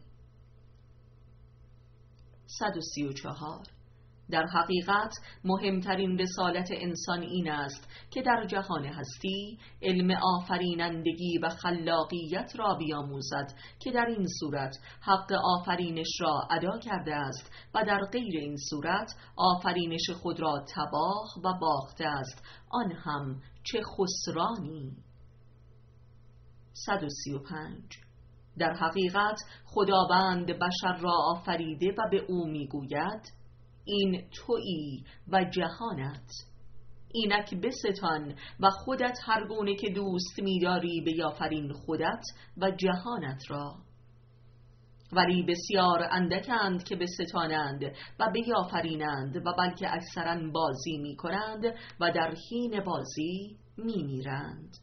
134. در حقیقت مهمترین رسالت انسان این است که در جهان هستی علم آفرینندگی و خلاقیت را بیاموزد، که در این صورت حق آفرینش را ادا کرده است و در غیر این صورت آفرینش خود را تباه و باخته است، آن هم چه خسرانی. 135. در حقیقت خداوند بشر را آفریده و به او میگوید: این تویی و جهانت، اینک بستان و خودت هر گونه که دوست می‌داری بیافرین خودت و جهانت را. ولی بسیار اندکند که بستانند و بیافرینند، و بلکه اکثرا بازی می‌کنند و در حین بازی می‌میرند.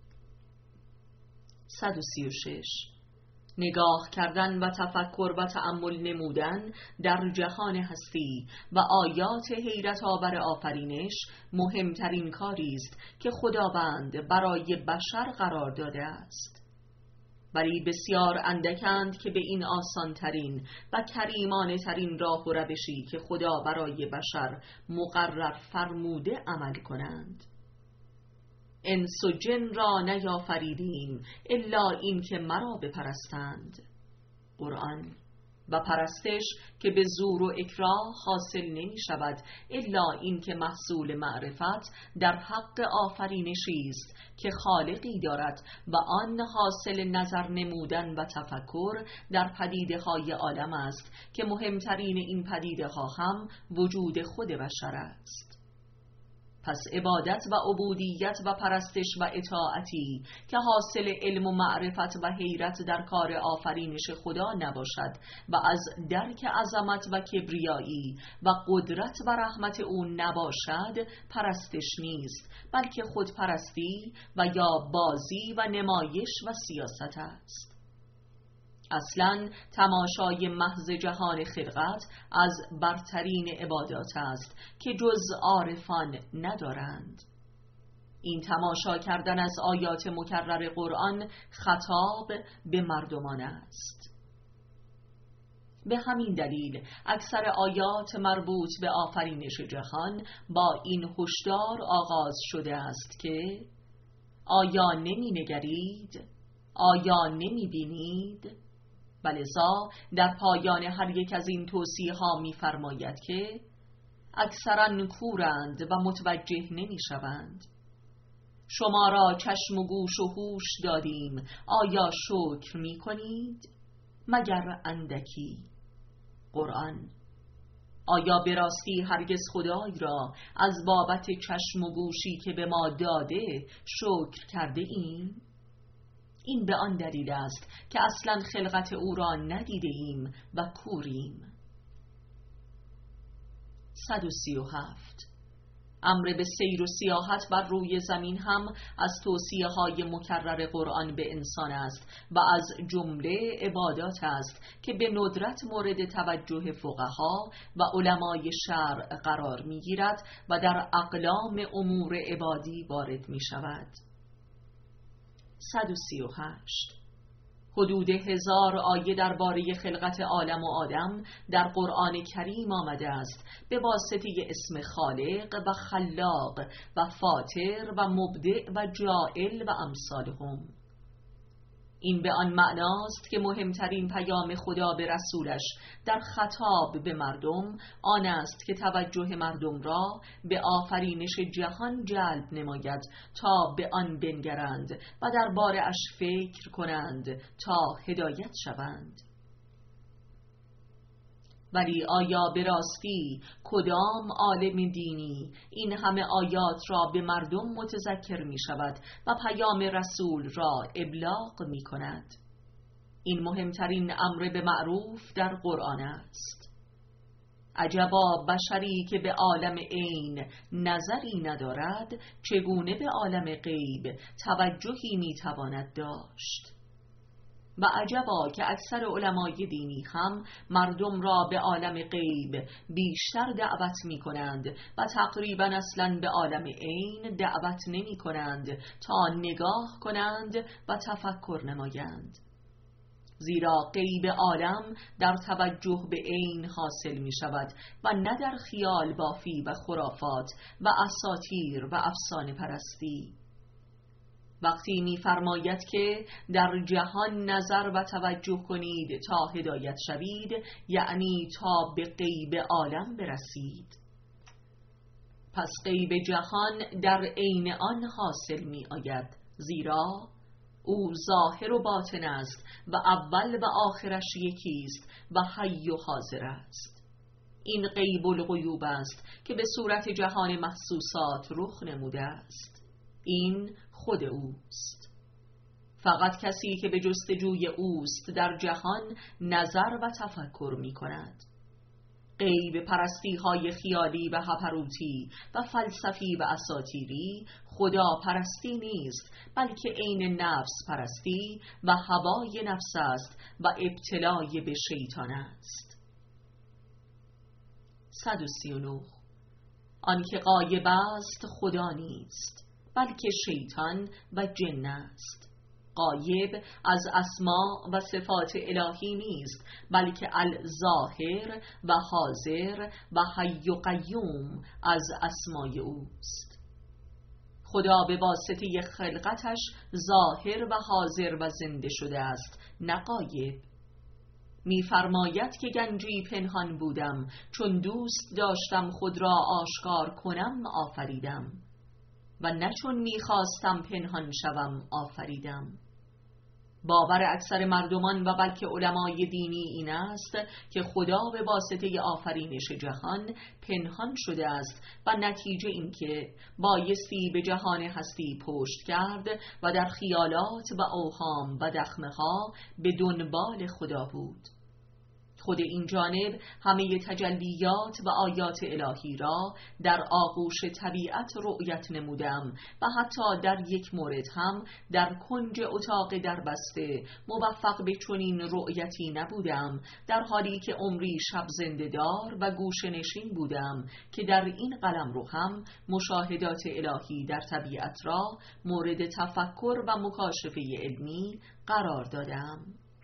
136. نگاه کردن و تفکر و تأمل نمودن در جهان هستی و آیات حیرت آور آفرینش مهمترین کاری است که خداوند برای بشر قرار داده است، ولی بسیار اندکند که به این آسانترین و کریمانه ترین راه و روشی که خدا برای بشر مقرر فرموده عمل کنند. انس و جن را نیافریدیم الا این که مرا بپرستند. قرآن. و پرستش که به زور و اکراه حاصل نمی شود الا این که محصول معرفت در حق آفرینشی است که خالقی دارد و آن حاصل نظر نمودن و تفکر در پدیده های عالم است که مهمترین این پدیده ها هم وجود خود بشر است. پس عبادت و عبودیت و پرستش و اطاعتی که حاصل علم و معرفت و حیرت در کار آفرینش خدا نباشد و از درک عظمت و کبریایی و قدرت و رحمت او نباشد پرستش نیست، بلکه خودپرستی و یا بازی و نمایش و سیاست است. اصلاً تماشای محض جهان خلقت از برترین عبادات است که جز عارفان ندارند. این تماشا کردن از آیات مکرر قرآن خطاب به مردمان است. به همین دلیل اکثر آیات مربوط به آفرینش جهان با این هشدار آغاز شده است که آیا نمی نگرید؟ آیا نمی بینید؟ ولذا در پایان هر یک از این توصیه ها می فرماید که اکثرا کورند و متوجه نمی شوند. شما را چشم و گوش و هوش دادیم، آیا شکر می کنید؟ مگر اندکی. قرآن. آیا به راستی هرگز خدای را از بابت چشم و گوشی که به ما داده شکر کرده ایم؟ این به آن دلیل است که اصلا خلقت او را ندیده ایم و کوریم. 137. امر به سیر و سیاحت بر روی زمین هم از توصیه های مکرر قرآن به انسان است و از جمله عبادات است که به ندرت مورد توجه فقها و علمای شرع قرار می گیرد و در اقلام امور عبادی وارد می شود. 138. حدود 1000 آیه درباره خلقت عالم و آدم در قرآن کریم آمده است به واسطه اسم خالق و خلاق و فاطر و مبدع و جاعل و امثالهم. این به آن معناست که مهمترین پیام خدا به رسولش در خطاب به مردم آن است که توجه مردم را به آفرینش جهان جلب نماید تا به آن بنگرند و درباره‌اش فکر کنند تا هدایت شوند. ولی آیا به راستی کدام عالم دینی این همه آیات را به مردم متذکر می شود و پیام رسول را ابلاغ می کند؟ این مهمترین امر به معروف در قرآن است. عجبا بشری که به عالم عین نظری ندارد چگونه به عالم غیب توجهی می تواند داشت؟ و عجبا که اکثر علمای دینی هم مردم را به عالم غیب بیشتر دعوت می کنند و تقریبا اصلا به عالم عین دعوت نمی کنند تا نگاه کنند و تفکر نمایند. زیرا غیب عالم در توجه به عین حاصل می شود و نه در خیال بافی و خرافات و اساطیر و افسانه پرستی. وقتی می فرماید که در جهان نظر و توجه کنید تا هدایت شوید، یعنی تا به غیب عالم برسید. پس غیب جهان در عین آن حاصل می آید، زیرا او ظاهر و باطن است و اول و آخرش یکی است و حی و حاضر است. این غیب الغیوب است که به صورت جهان محسوسات رخ نموده است. این خود اوست. فقط کسی که به جستجوی اوست در جهان نظر و تفکر می کند. غیب پرستی های خیالی و هپروتی و فلسفی و اساطیری خدا پرستی نیست، بلکه عین نفس پرستی و هوای نفس است و ابتلای به شیطان است. 139. آنکه غایب است خدا نیست، بلکه شیطان و جن است. غایب از اسما و صفات الهی نیست، بلکه الظاهر و حاضر و حی و قیوم از اسمای اوست. خدا به واسطه خلقتش ظاهر و حاضر و زنده شده است، نه غایب. می فرماید که گنجی پنهان بودم، چون دوست داشتم خود را آشکار کنم آفریدم، و نه چون می خواستم پنهان شوم آفریدم. باور اکثر مردمان و بلکه علمای دینی این است که خدا به واسطه آفرینش جهان پنهان شده است و نتیجه این که بایستی به جهان هستی پشت کرد و در خیالات و اوهام و دخمه ها به دنبال خدا بود. خود این جانب همه تجلیات و آیات الهی را در آغوش طبیعت رؤیت نمودم و حتی در یک مورد هم در کنج اتاق دربسته موفق به چنین رؤیتی نبودم، در حالی که عمری شب زنده دار و گوشه نشین بودم که در این قلمرو هم مشاهدات الهی در طبیعت را مورد تفکر و مکاشفه علمی قرار دادم.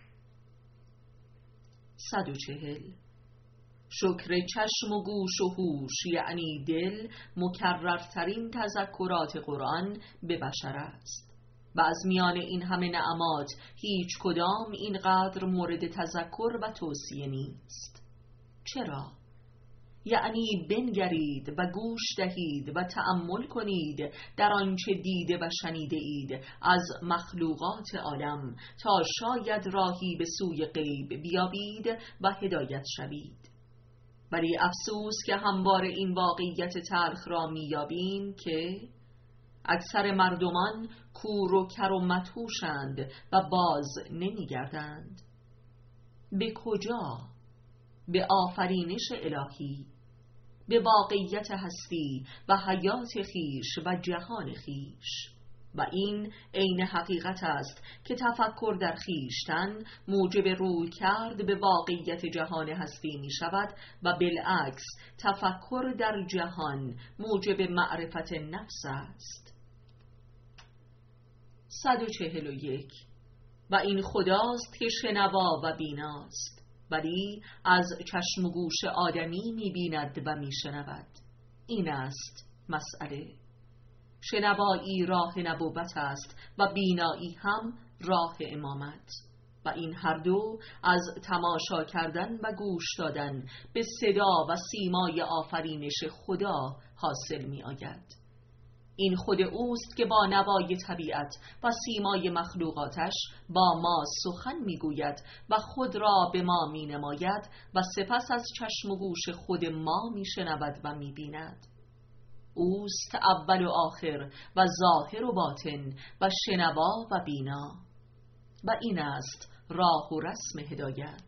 140 شکر چشم و گوش و هوش یعنی دل مکررترین تذکرات قرآن به بشر است و از میان این همه نعمات هیچ کدام اینقدر مورد تذکر و توصیه نیست. چرا؟ یعنی بنگرید و گوش دهید و تأمل کنید در آنچه دیده و شنیده اید از مخلوقات عالم تا شاید راهی به سوی غیب بیابید و هدایت شوید. ولی افسوس که همواره این واقعیت تلخ را میابیم که اکثر مردمان کور و کر و مدهوشند و باز نمیگردند. به کجا؟ به آفرینش الهی، به واقعیت هستی و حیات خیش و جهان خیش. و این عین حقیقت است که تفکر در خیشتن موجب روی کرد به واقعیت جهان هستی می شود و بالعکس تفکر در جهان موجب معرفت نفس است. 141 و این خداست که شنوا و بیناست، ولی از چشم و گوش آدمی می‌بیند و می‌شنود. این است مسئله. شنوایی راه نبوت است و بینایی هم راه امامت و این هر دو از تماشا کردن و گوش دادن به صدا و سیمای آفرینش خدا حاصل می‌آید. این خود اوست که با نوای طبیعت و سیمای مخلوقاتش با ما سخن میگوید و خود را به ما می نماید و سپس از چشم و گوش خود ما می شنود و می بیند. اوست اول و آخر و ظاهر و باطن و شنوا و بینا و این است راه و رسم هدایت.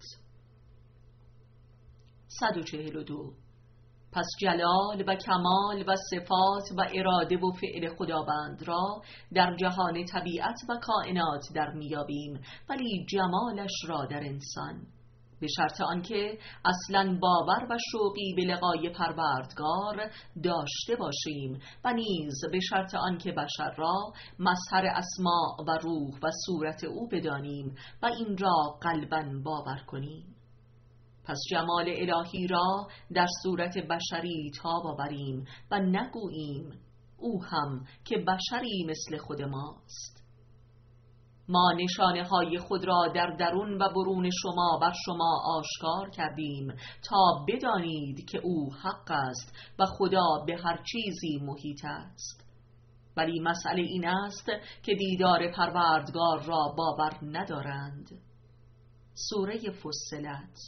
142 پس جلال و کمال و صفات و اراده و فعل خداوند را در جهان طبیعت و کائنات در میابیم، ولی جمالش را در انسان، به شرط آنکه اصلاً باور و شوقی به لقای پروردگار داشته باشیم و نیز به شرط آنکه بشر را مظهر اسماء و روح و صورت او بدانیم و این را قلباً باور کنیم. پس جمال الهی را در صورت بشری تاب آوریم و نگوییم او هم که بشری مثل خود ماست. ما نشانه های خود را در درون و برون شما بر شما آشکار کردیم تا بدانید که او حق است و خدا به هر چیزی محیط است. ولی مسئله این است که دیدار پروردگار را باور ندارند. سوره فصلت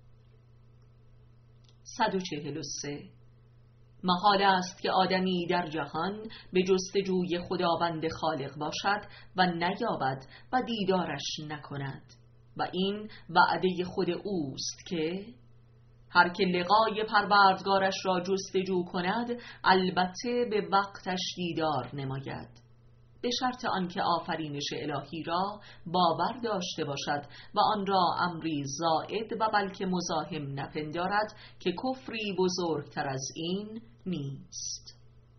143 محال است که آدمی در جهان به جستجوی خداوند خالق باشد و نیابد و دیدارش نکند و این وعده خود اوست که هر که لقای پروردگارش را جستجو کند البته به وقتش دیدار نماید، به شرط آنکه آفرینش الهی را باور داشته باشد و آن را امری زائد و بلکه مزاحم نپندارد که کفری بزرگتر از این نیست.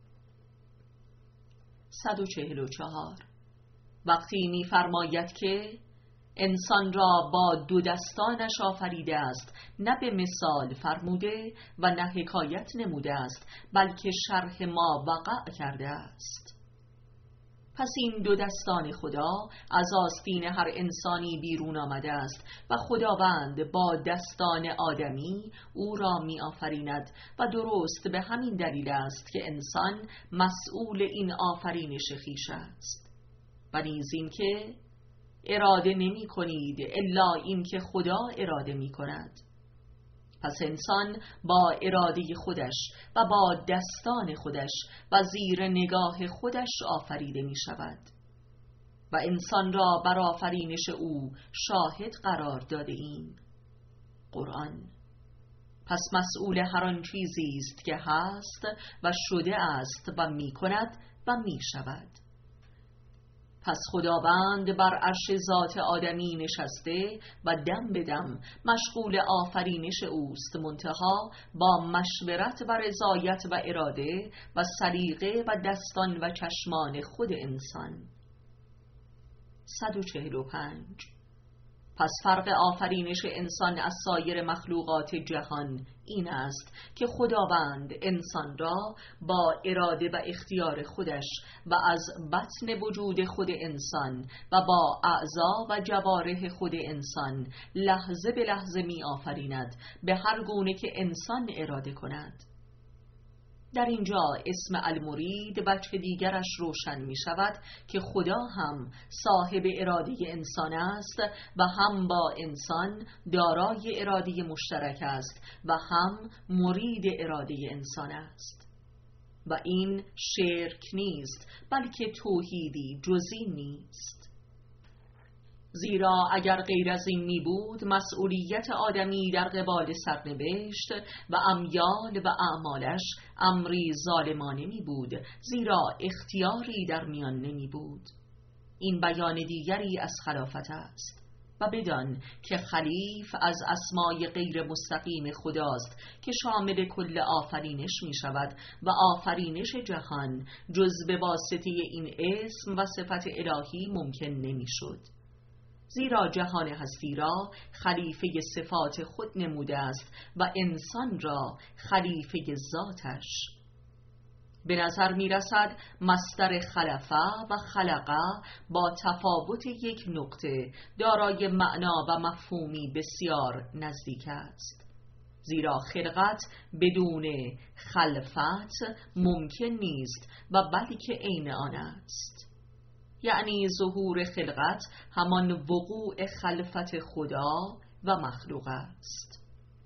144 وقتی می‌فرماید که انسان را با دو دستانش آفریده است، نه به مثال فرموده و نه حکایت نموده است، بلکه شرح ما وقع کرده است. پس این دو دستان خدا از آستین هر انسانی بیرون آمده است و خداوند با دستان آدمی او را می آفریند و درست به همین دلیل است که انسان مسئول این آفرینش خویش است. و نیز این که اراده نمی کنید الا این که خدا اراده می کند. پس انسان با اراده خودش و با دستان خودش و زیر نگاه خودش آفریده می شود و انسان را بر آفرینش او شاهد قرار داده ایم. قرآن. پس مسئول هر آن چیزی است که هست و شده است و می کند و می شود. پس خداوند بر عرش ذات آدمی نشسته و دم به دم مشغول آفرینش اوست، منتها با مشورت و رضایت و اراده و سلیقه و دستان و چشمان خود انسان. 145. پس فرق آفرینش انسان از سایر مخلوقات جهان این است که خداوند انسان را با اراده و اختیار خودش و از بطن وجود خود انسان و با اعضا و جوارح خود انسان لحظه به لحظه می آفریند به هر گونه که انسان اراده کند. در اینجا اسم المرید وجه دیگرش روشن می شود که خدا هم صاحب اراده انسان است و هم با انسان دارای اراده مشترک است و هم مرید اراده انسان است. و این شرک نیست بلکه توحیدی جزئی نیست. زیرا اگر غیر از این می بود مسئولیت آدمی در قبال سرنوشت و امیال و اعمالش امری ظالمانه می بود، زیرا اختیاری در میان نمی بود. این بیان دیگری از خلافت است. و بدان که خلیف از اسمای غیر مستقیم خداست که شامل کل آفرینش می شود و آفرینش جهان جز به واسطه این اسم و صفت الهی ممکن نمی شد. زیرا جهان هستی را خلیفه صفات خود نموده است و انسان را خلیفه ذاتش. به نظر می رسد مصدر خلفه و خلقه با تفاوت یک نقطه دارای معنا و مفهومی بسیار نزدیک است. زیرا خلقت بدون خلفت ممکن نیست و بلکه عین آن است. یعنی ظهور خلقت همان وقوع خلفت خدا و مخلوق است.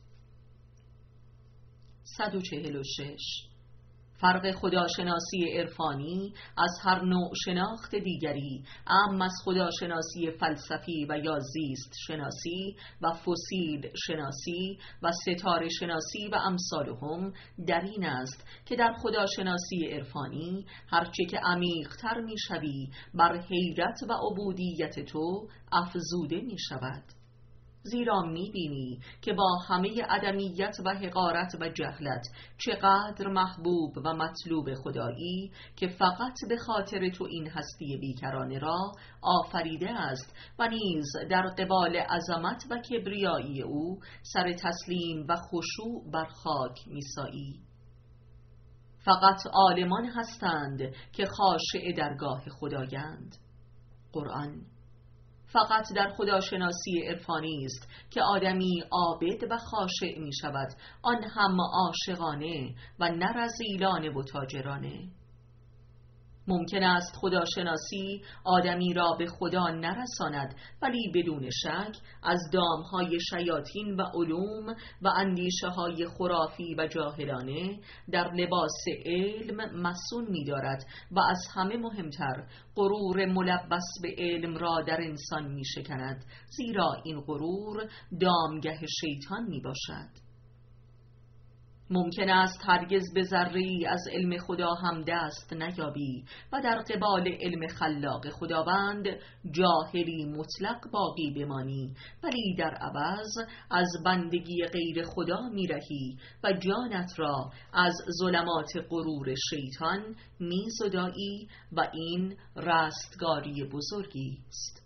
146. فرق خداشناسی عرفانی از هر نوع شناخت دیگری اعم از خداشناسی فلسفی و یا زیست شناسی و فسیل شناسی و ستاره شناسی و امثالهم در این است که در خداشناسی عرفانی هرچه که عمیق‌تر می شوی بر حیرت و عبودیت تو افزوده می شود. زیرا می‌بینی که با همه عدمیت و حقارت و جهلت چقدر محبوب و مطلوب خدایی که فقط به خاطر تو این هستی بیکرانه را آفریده است و نیز در قبال عظمت و کبریایی او سر تسلیم و خشوع بر خاک می‌سایی. فقط عالمان هستند که خاشع درگاه خدایند. قرآن. فقط در خداشناسی عرفانی است که آدمی عابد و خاشع می شود، آن هم عاشقانه و نه رذیلانه و تاجرانه. ممکن است خداشناسی آدمی را به خدا نرساند، ولی بدون شک از دامهای شیاطین و علوم و اندیشه های خرافی و جاهلانه در لباس علم مصون می دارد و از همه مهمتر غرور ملبس به علم را در انسان می شکند، زیرا این غرور دامگه شیطان می باشد. ممکن است هرگز به ذره‌ای از علم خدا هم دست نیابی و در قبال علم خلاق خداوند جاهلی مطلق باقی بمانی، ولی در عوض از بندگی غیر خدا میرهی و جانت را از ظلمات غرور شیطان میزدایی و این رستگاری بزرگی است.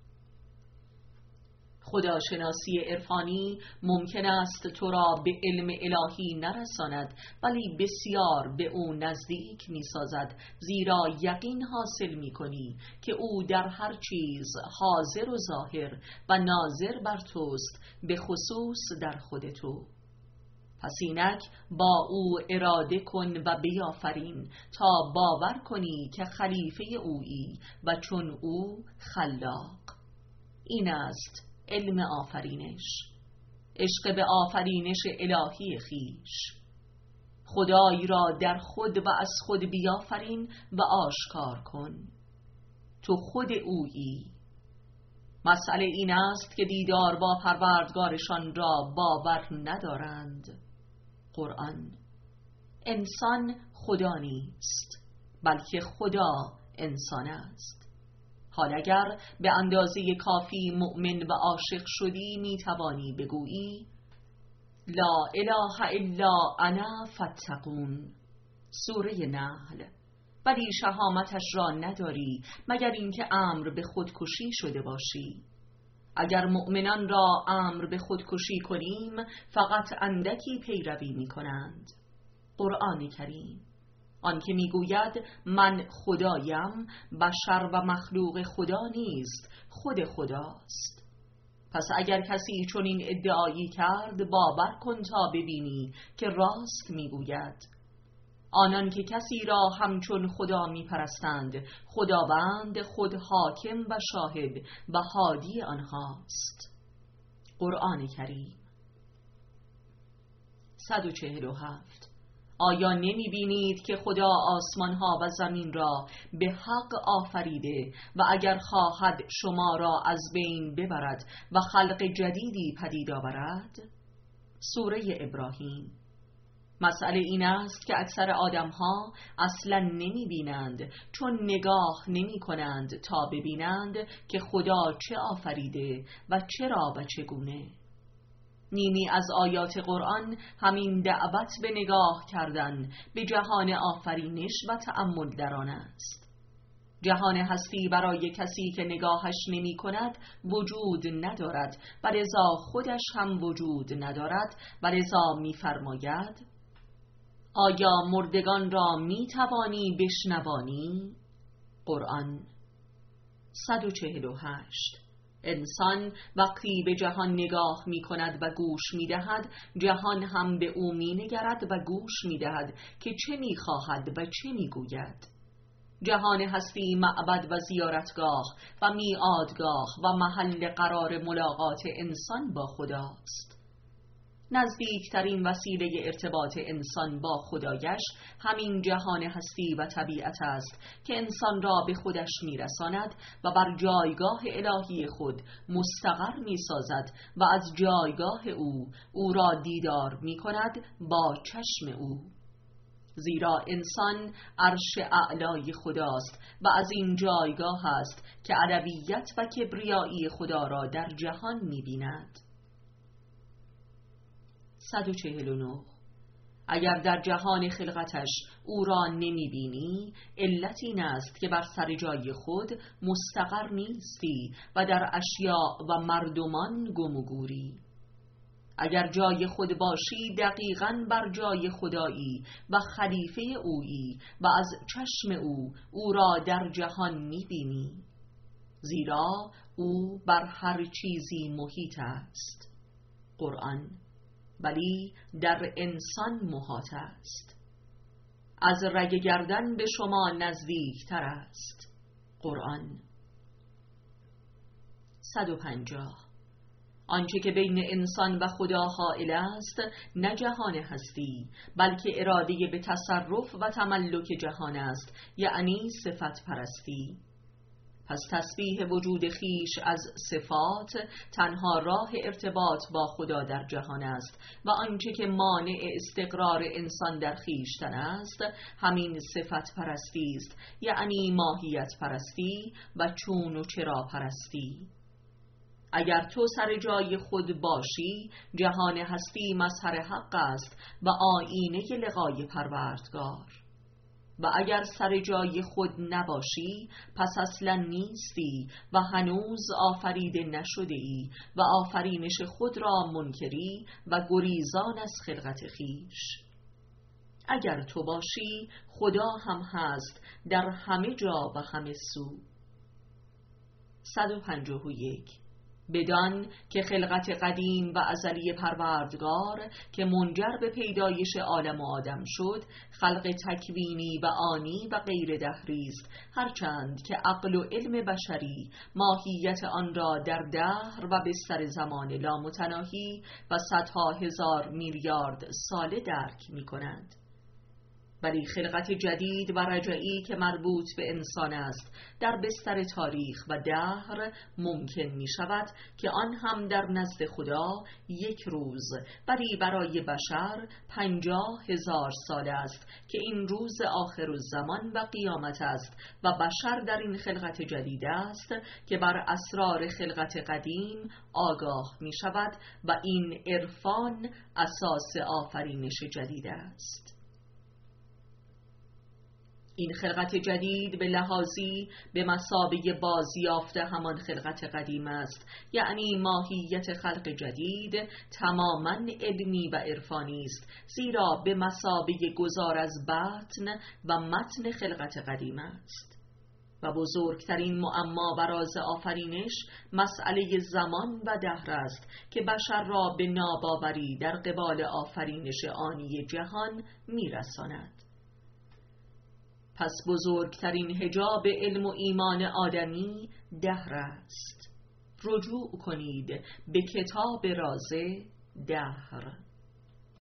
خداشناسی عرفانی ممکن است تو را به علم الهی نرساند، ولی بسیار به او نزدیک می سازد، زیرا یقین حاصل می کنی که او در هر چیز حاضر و ظاهر و ناظر بر توست، به خصوص در خود تو. پس اینک با او اراده کن و بیافرین تا باور کنی که خلیفه اویی و چون او خلاق. این است علم آفرینش، عشق به آفرینش الهی خیش. خدای را در خود و از خود بیافرین و آشکار کن، تو خود اویی. مسئله این است که دیدار با پروردگارشان را باور ندارند. قرآن: انسان خدا نیست، بلکه خدا انسان است. حال اگر به اندازه کافی مؤمن و عاشق شدی می توانی بگویی لا اله الا انا فاتقون، سوره نحل، ولی شهامتش را نداری مگر اینکه امر به خودکشی شده باشی. اگر مؤمنان را امر به خودکشی کنیم فقط اندکی پیروی می کنند. قرآن کریم: آنکه میگوید من خدایم، بشر و مخلوق خدا نیست، خود خداست. پس اگر کسی چنین ادعایی کرد باور کن تا ببینی که راست میگوید. آنان که کسی را همچون خدا میپرستند، خداوند خود حاکم و شاهد و هادی آنهاست. قرآن کریم. 147. آیا نمی بینید که خدا آسمانها و زمین را به حق آفریده و اگر خواهد شما را از بین ببرد و خلق جدیدی پدید آورد؟ سوره ابراهیم. مسئله این است که اکثر آدمها اصلا نمی بینند، چون نگاه نمی کنند تا ببینند که خدا چه آفریده و چرا و چگونه. نیمی از آیات قرآن همین دعوت به نگاه کردن به جهان آفرینش و تأمل در آن است. جهان هستی برای کسی که نگاهش نمی کند وجود ندارد و لذا خودش هم وجود ندارد و لذا می فرماید آیا مردگان را می توانی بشنوانی؟ قرآن. 148. انسان وقتی به جهان نگاه می کند و گوش می دهد، جهان هم به او می نگرد و گوش می دهد که چه می خواهد و چه می گوید. جهان هستی معبد و زیارتگاه و میعادگاه و محل قرار ملاقات انسان با خداست. نزدیکترین وسیله ارتباط انسان با خدایش همین جهان هستی و طبیعت است که انسان را به خودش میرساند و بر جایگاه الهی خود مستقر میسازد و از جایگاه او را دیدار میکند با چشم او. زیرا انسان عرش اعلای خداست و از این جایگاه است که علویت و کبریایی خدا را در جهان می‌بیند. 149. اگر در جهان خلقتش او را نمی‌بینی، علت این است که بر سر جای خود مستقر نیستی و در اشیاء و مردمان گم و گوری. اگر جای خود باشی دقیقاً بر جای خدایی و خلیفه اویی و از چشم او را در جهان می‌بینی، زیرا او بر هر چیزی محیط است. قرآن. ولی در انسان محاط است، از رگ گردن به شما نزدیکتر است. قرآن. 150. آنچه که بین انسان و خدا حائل است نه جهان هستی، بلکه اراده به تصرف و تملک جهان است، یعنی صفت پرستی. پس تسبیح وجود خیش از صفات تنها راه ارتباط با خدا در جهان است و آنچه که مانع استقرار انسان در خیشتن است همین صفت پرستی است، یعنی ماهیت پرستی و چون و چرا پرستی. اگر تو سر جای خود باشی، جهان هستی مظهر حق است و آیینه لقای پروردگار. و اگر سر جای خود نباشی، پس اصلا نیستی و هنوز آفریده نشده ای و آفرینش خود را منکری و گریزان از خلقت خیش. اگر تو باشی، خدا هم هست در همه جا و همه سو. 151. بدان که خلقت قدیم و ازلی پروردگار که منجر به پیدایش عالم و آدم شد خلق تکوینی و آنی و غیر دهری است، هرچند که عقل و علم بشری ماهیت آن را در دهر و بستر زمان لامتناهی و صدها هزار میلیارد ساله درک می کنند. ولی خلقت جدید و رجعی که مربوط به انسان است در بستر تاریخ و دهر ممکن می شود که آن هم در نزد خدا یک روز، ولی برای بشر 50,000 سال است که این روز آخر الزمان و قیامت است و بشر در این خلقت جدید است که بر اسرار خلقت قدیم آگاه می شود و این عرفان اساس آفرینش جدید است. این خلقت جدید به لحاظی به مثابه بازیافت همان خلقت قدیم است، یعنی ماهیت خلق جدید تماماً علمی و عرفانی است، زیرا به مثابه گذار از بطن و متن خلقت قدیم است. و بزرگترین معما و راز آفرینش مسئله زمان و دهر است که بشر را به ناباوری در قبال آفرینش آنی جهان می‌رساند. پس بزرگترین حجاب علم و ایمان آدمی دهر است. رجوع کنید به کتاب راز دهر.